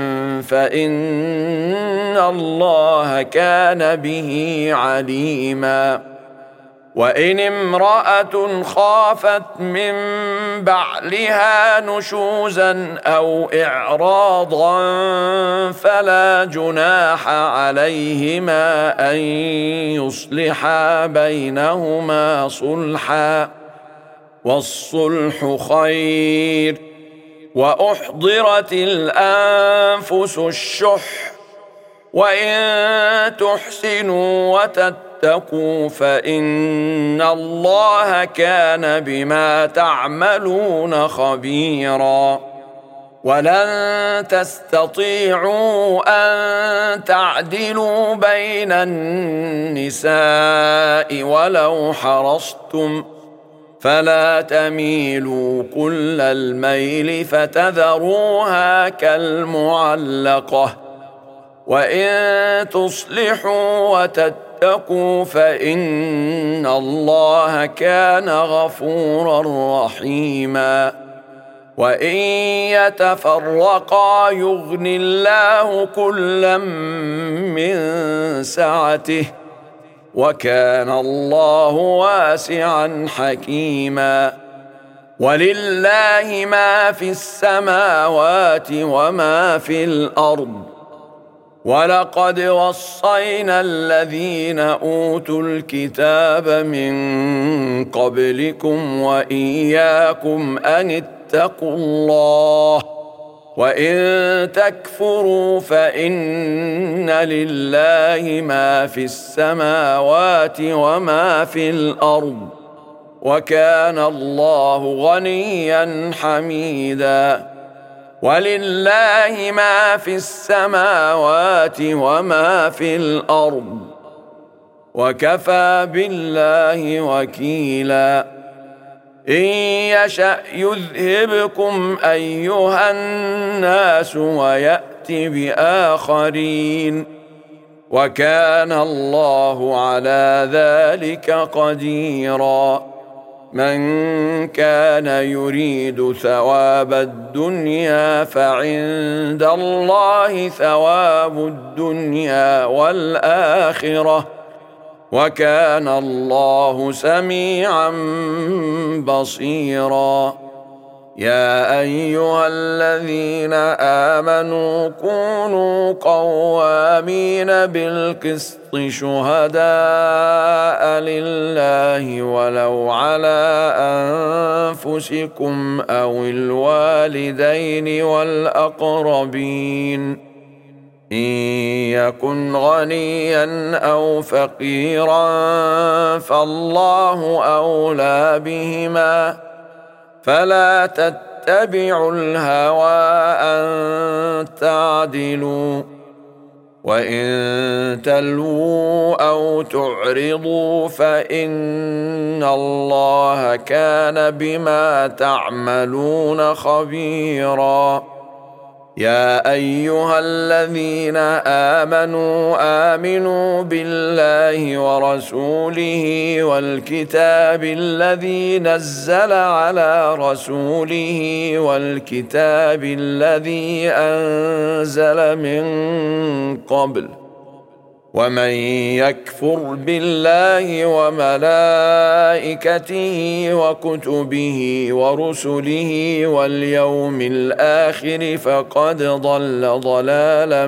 فإن الله كان به عليما. وإن امرأة خافت من بعلها نشوزا أو إعراضا فلا جناح عليهما أن يصلحا بينهما صلحا والصلح خير. وأحضرت الأنفس الشح وإن تحسنوا وتتقوا فإن الله كان بما تعملون خبيرا. ولن تستطيعوا أن تعدلوا بين النساء ولو حرصتم فلا تميلوا كل الميل فتذروها كالمعلقة. وإن تصلحوا وتتقوا فإن الله كان غفورا رحيما. وإن يتفرقا يغن الله كلا من سعته وكان الله واسعا حكيما. ولله ما في السماوات وما في الأرض. ولقد وصينا الذين أوتوا الكتاب من قبلكم وإياكم أن اتقوا الله وإن تكفروا فإن لله ما في السماوات وما في الأرض وكان الله غنيا حميدا. ولله ما في السماوات وما في الأرض وكفى بالله وكيلا. إن يشأ يذهبكم أيها الناس ويأت بآخرين وكان الله على ذلك قديرا. من كان يريد ثواب الدنيا فعند الله ثواب الدنيا والآخرة وكان الله سميعا بصيرا. يا أيها الذين آمنوا كونوا قوامين بالقسط شهداء لله ولو على أنفسكم أو الوالدين والأقربين إن يكن غنيا أو فقيرا فالله أولى بهما فلا تتبعوا الهوى أن تعدلوا وإن تلووا أو تعرضوا فإن الله كان بما تعملون خبيرا. يا أيها الذين آمنوا بالله ورسوله والكتاب الذي نزل على رسوله والكتاب الذي أنزل من قبل، ومن يكفر بالله وملائكته وكتبه ورسله واليوم الآخر فقد ضل ضلالا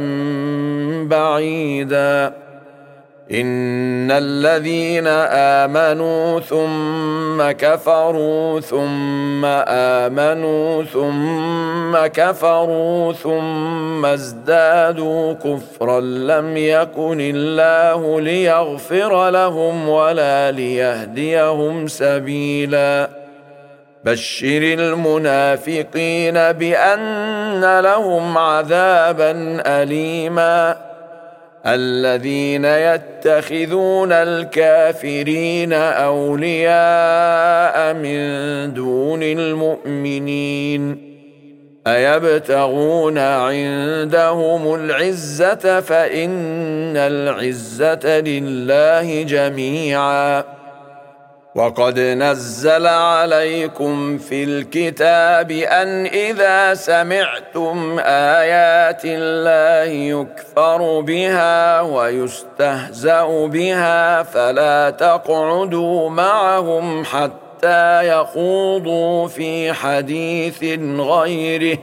بعيدا. إن الذين آمنوا ثم كفروا ثم آمنوا ثم كفروا ثم ازدادوا كفرا لم يكن الله ليغفر لهم ولا ليهديهم سبيلا. بشر المنافقين بأن لهم عذابا أليما. الذين يتخذون الكافرين أولياء من دون المؤمنين أيبتغون عندهم العزة فإن العزة لله جميعا. وقد نزل عليكم في الكتاب أن إذا سمعتم آيات الله يكفر بها ويستهزأ بها فلا تقعدوا معهم حتى يخوضوا في حديث غيره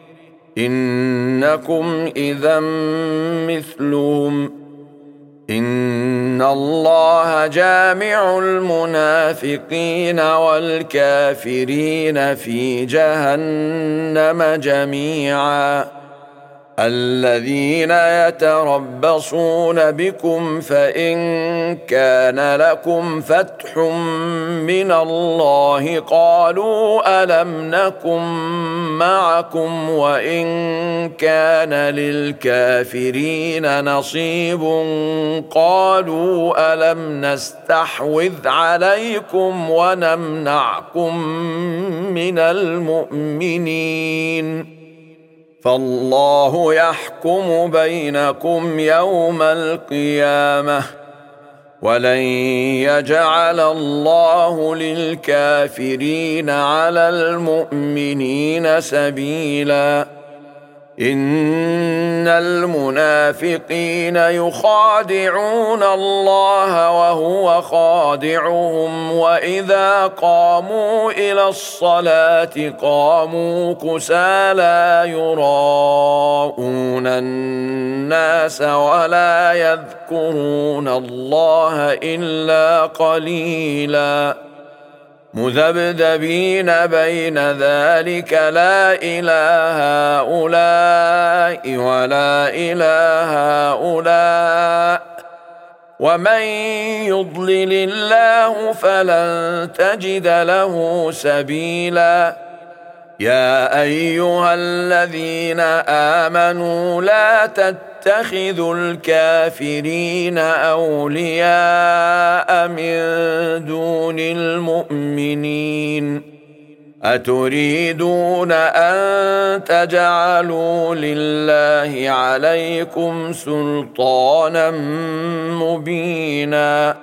إنكم إذا مثلهم. إن الله جامع المنافقين والكافرين في جهنم جميعا. الذين يتربصون بكم فإن كان لكم فتح من الله قالوا ألم نكن معكم وإن كان للكافرين نصيب قالوا ألم نستحوذ عليكم ونمنعكم من المؤمنين فالله يحكم بينكم يوم القيامة ولن يجعل الله للكافرين على المؤمنين سبيلا. إن المنافقين يخادعون الله وهو خادعهم وإذا قاموا إلى الصلاة قاموا كسالى يراءون الناس ولا يذكرون الله إلا قليلا. مذبذبين بين ذلك لا إله هؤلاء ولا إله هؤلاء ومن يضلل الله فلن تجد له سبيلا. يا أيها الذين آمنوا لا تتخذوا الكافرين أولياء من دون المؤمنين أتريدون أن تجعلوا لله عليكم سلطانا مبينا.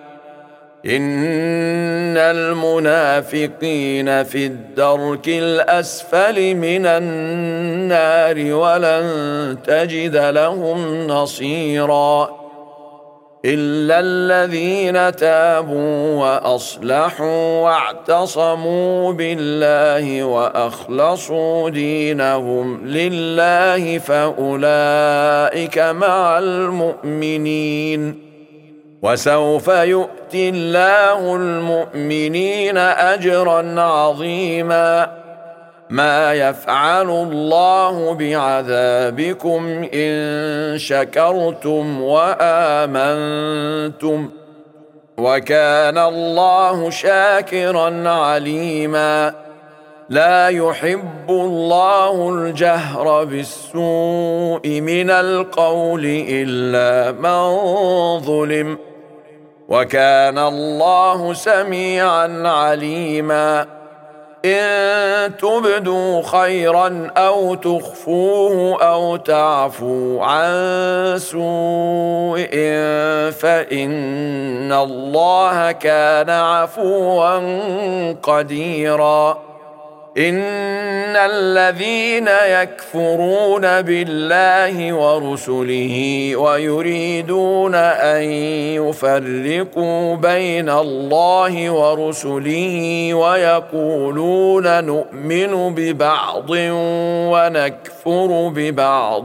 إن المنافقين في الدرك الأسفل من النار ولن تجد لهم نصيرا إلا الذين تابوا وأصلحوا واعتصموا بالله وأخلصوا دينهم لله فأولئك مع المؤمنين وسوف يؤتي الله المؤمنين أجرا عظيما. ما يفعل الله بعذابكم إن شكرتم وآمنتم وكان الله شاكرا عليما. لا يحب الله الجهر بالسوء من القول إلا من ظلم، وكان الله سميعا عليما. إن تبدوا خيرا أو تخفوه أو تعفوا عن سوء فإن الله كان عفوا قديرا. إن الذين يكفرون بالله ورسله ويريدون أن يفرقوا بين الله ورسله ويقولون نؤمن ببعض ونكفر ببعض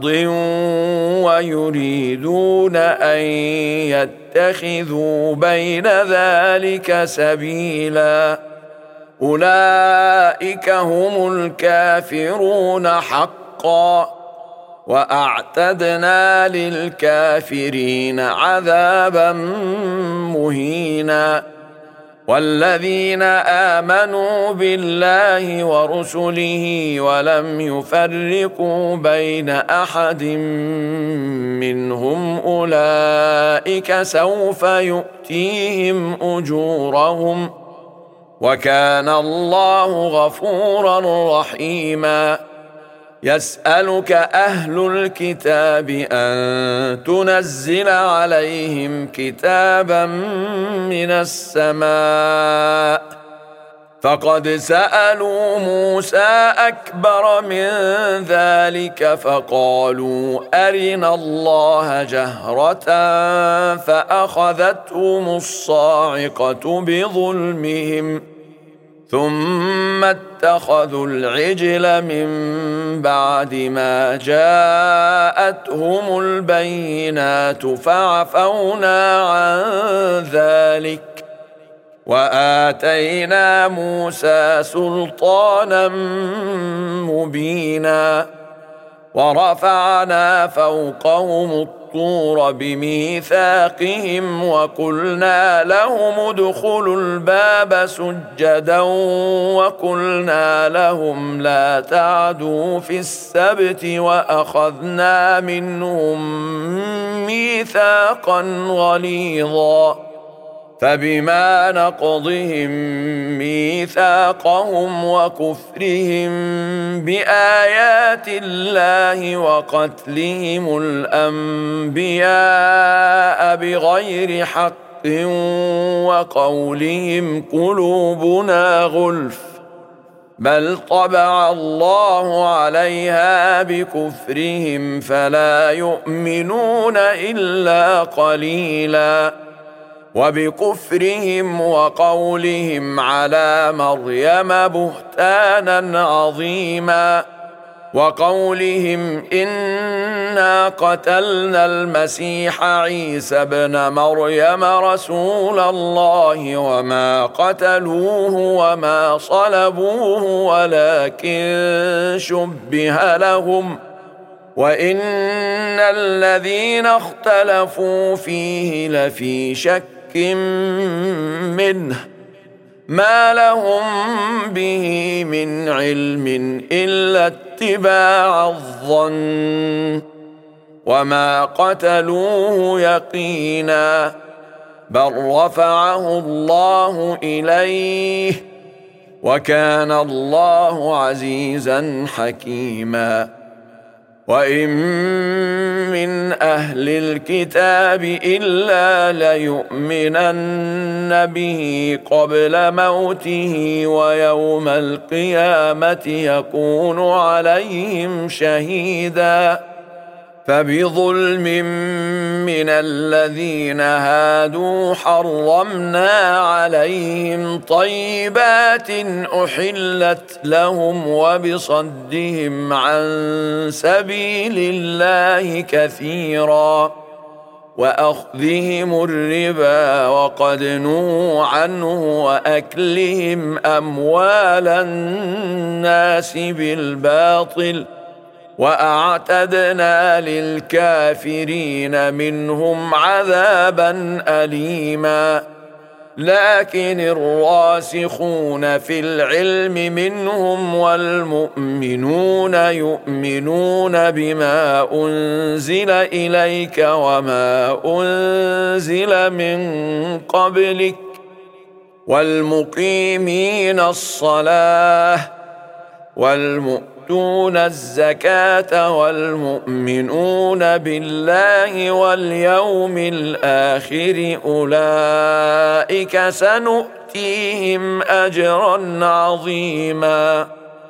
ويريدون أن يتخذوا بين ذلك سبيلا، أولئك هم الكافرون حقا، وأعتدنا للكافرين عذابا مهينا. والذين آمنوا بالله ورسله ولم يفرقوا بين أحد منهم أولئك سوف يؤتيهم أجورهم، وكان الله غفورا رحيما. يسألك أهل الكتاب أن تنزل عليهم كتابا من السماء، فقد سألوا موسى أكبر من ذلك فقالوا أرنا الله جهرة فأخذتهم الصاعقة بظلمهم، ثم اتخذوا العجل من بعد ما جاءتهم البينات فعفونا عن ذلك، وآتينا موسى سلطانا مبينا. ورفعنا فوقهم الطور بميثاقهم وقلنا لهم ادخلوا الباب سجدا وقلنا لهم لا تعدوا في السبت وأخذنا منهم ميثاقا غليظا، فبما نقضهم ميثاقهم وكفرهم بآيات الله وقتلهم الأنبياء بغير حق وقولهم قلوبنا غلف، بل طبع الله عليها بكفرهم فلا يؤمنون إلا قليلا. وبكفرهم وقولهم على مريم بهتانا عظيما، وقولهم إنا قتلنا المسيح عيسى ابن مريم رسول الله وما قتلوه وما صلبوه ولكن شبه لهم، وإن الذين اختلفوا فيه لفي شك منه ما لهم به من علم إلا اتباع الظن، وما قتلوه يقينا، بل رفعه الله إليه، وكان الله عزيزا حكيما. وإن من أهل الكتاب إلا ليؤمنن به قبل موته ويوم القيامة يكون عليهم شهيدا. فبظلم من الذين هادوا حرمنا عليهم طيبات أحلت لهم وبصدهم عن سبيل الله كثيرا، وأخذهم الربا وقد نهوا عنه وأكلهم أموال الناس بالباطل، وأعتدنا للكافرين منهم عذابا أليما. لكن الراسخون في العلم منهم والمؤمنون يؤمنون بما أنزل إليك وما أنزل من قبلك والمقيمين الصلاة والمؤتون الزكاة والمؤمنون بالله واليوم الآخر أولئك سنؤتيهم أجرا عظيما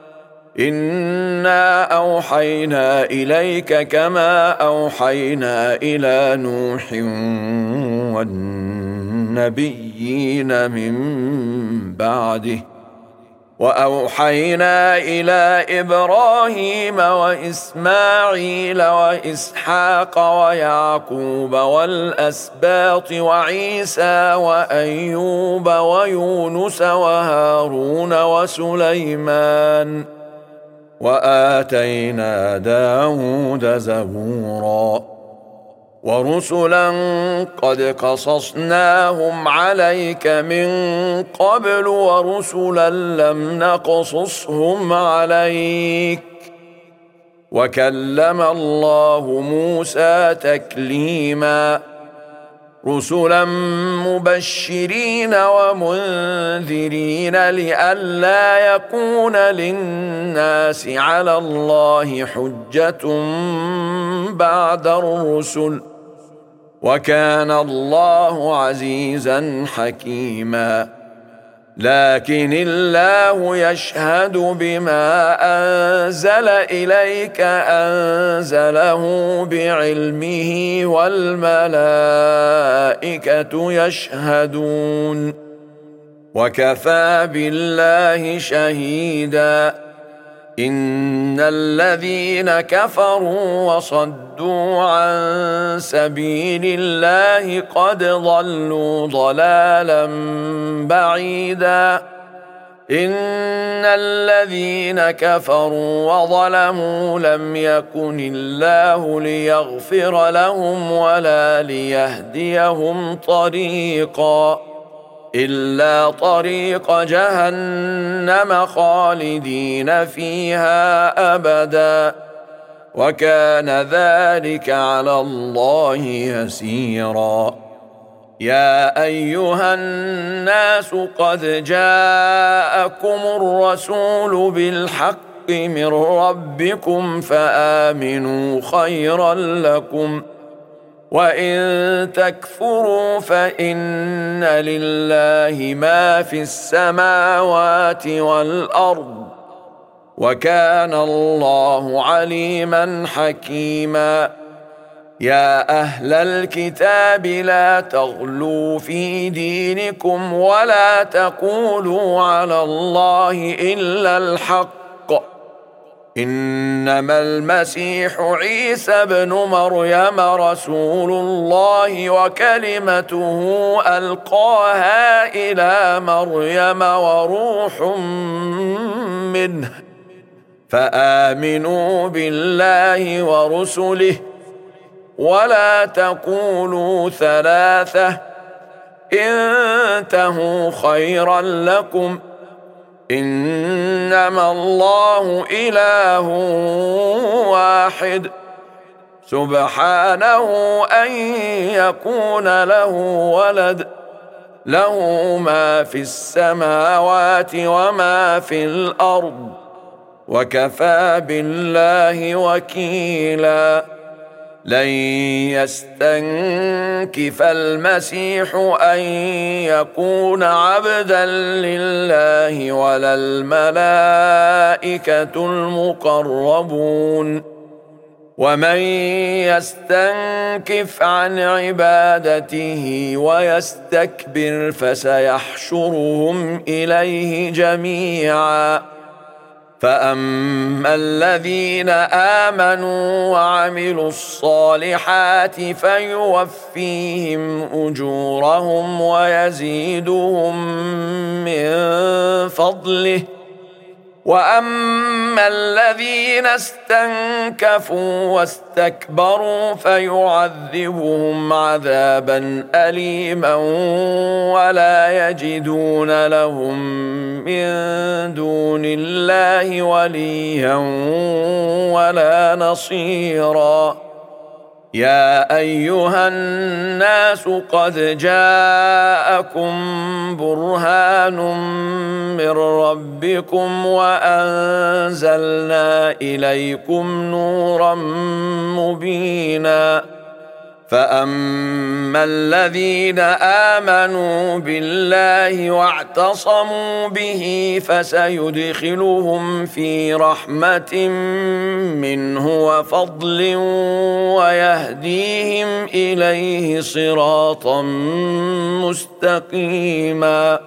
إنا أوحينا إليك كما أوحينا إلى نوح والنبيين من بعده وأوحينا إلى إبراهيم وإسماعيل وإسحاق ويعقوب والأسباط وعيسى وأيوب ويونس وهارون وسليمان وآتينا داود زبورا ورسلا قد قصصناهم عليك من قبل ورسلا لم نقصصهم عليك وكلم الله موسى تكليما رسلا مبشرين ومنذرين لئلا يكون للناس على الله حجة بعد الرسل وكان الله عزيزا حكيما لكن الله يشهد بما أنزل إليك أنزله بعلمه والملائكة يشهدون وكفى بالله شهيدا إن الذين كفروا وصدوا عن سبيل الله قد ضلوا ضلالا بعيدا إن الذين كفروا وظلموا لم يكن الله ليغفر لهم ولا ليهديهم طريقا إلا طريق جهنم خالدين فيها أبدا وكان ذلك على الله يسيرا يا أيها الناس قد جاءكم الرسول بالحق من ربكم فآمنوا خيرا لكم وإن تكفروا فإن لله ما في السماوات والأرض وكان الله عليما حكيما يا أهل الكتاب لا تغلوا في دينكم ولا تقولوا على الله إلا الحق إنما المسيح عيسى ابن مريم رسول الله وكلمته ألقاها إلى مريم وروح منه فآمنوا بالله ورسله ولا تقولوا ثلاثة انتهوا خيرا لكم إنما الله إله واحد سبحانه أن يكون له ولد له ما في السماوات وما في الأرض وكفى بالله وكيلا لن يستنكف المسيح أن يكون عبدا لله ولا الملائكة المقربون ومن يستنكف عن عبادته ويستكبر فسيحشرهم إليه جميعا فأما الذين آمنوا وعملوا الصالحات فيوفيهم أجورهم ويزيدهم من فضله وأما الذين استنكفوا واستكبروا فيعذبهم عذابا أليما ولا يجدون لهم من دون الله وليا ولا نصيرا. يا أيها الناس قد جاءكم برهان من ربكم وأنزلنا إليكم نورا مبينا. فأما الذين آمنوا بالله واعتصموا به فسيدخلهم في رحمة منه وفضل ويهديهم إليه صراطا مستقيما.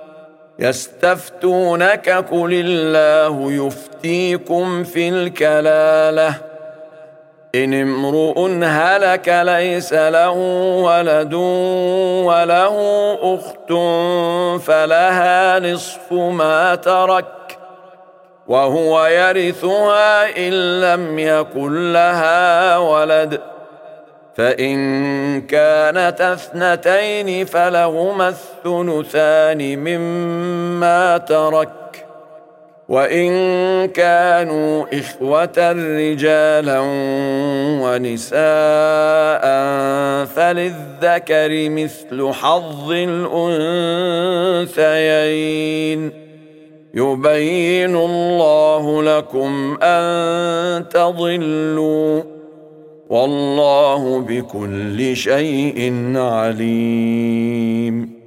يستفتونك قل الله يفتيكم في الكلالة إن امرؤ هلك ليس له ولد وله أخت فلها نصف ما ترك وهو يرثها إن لم يكن لها ولد، فإن كانتا اثنتين فلهما الثلثان مما ترك، وإن كانوا إخوة رجالا ونساء فللذكر مثل حظ الأنثيين. يبين الله لكم أن تضلوا والله بكل شيء عليم.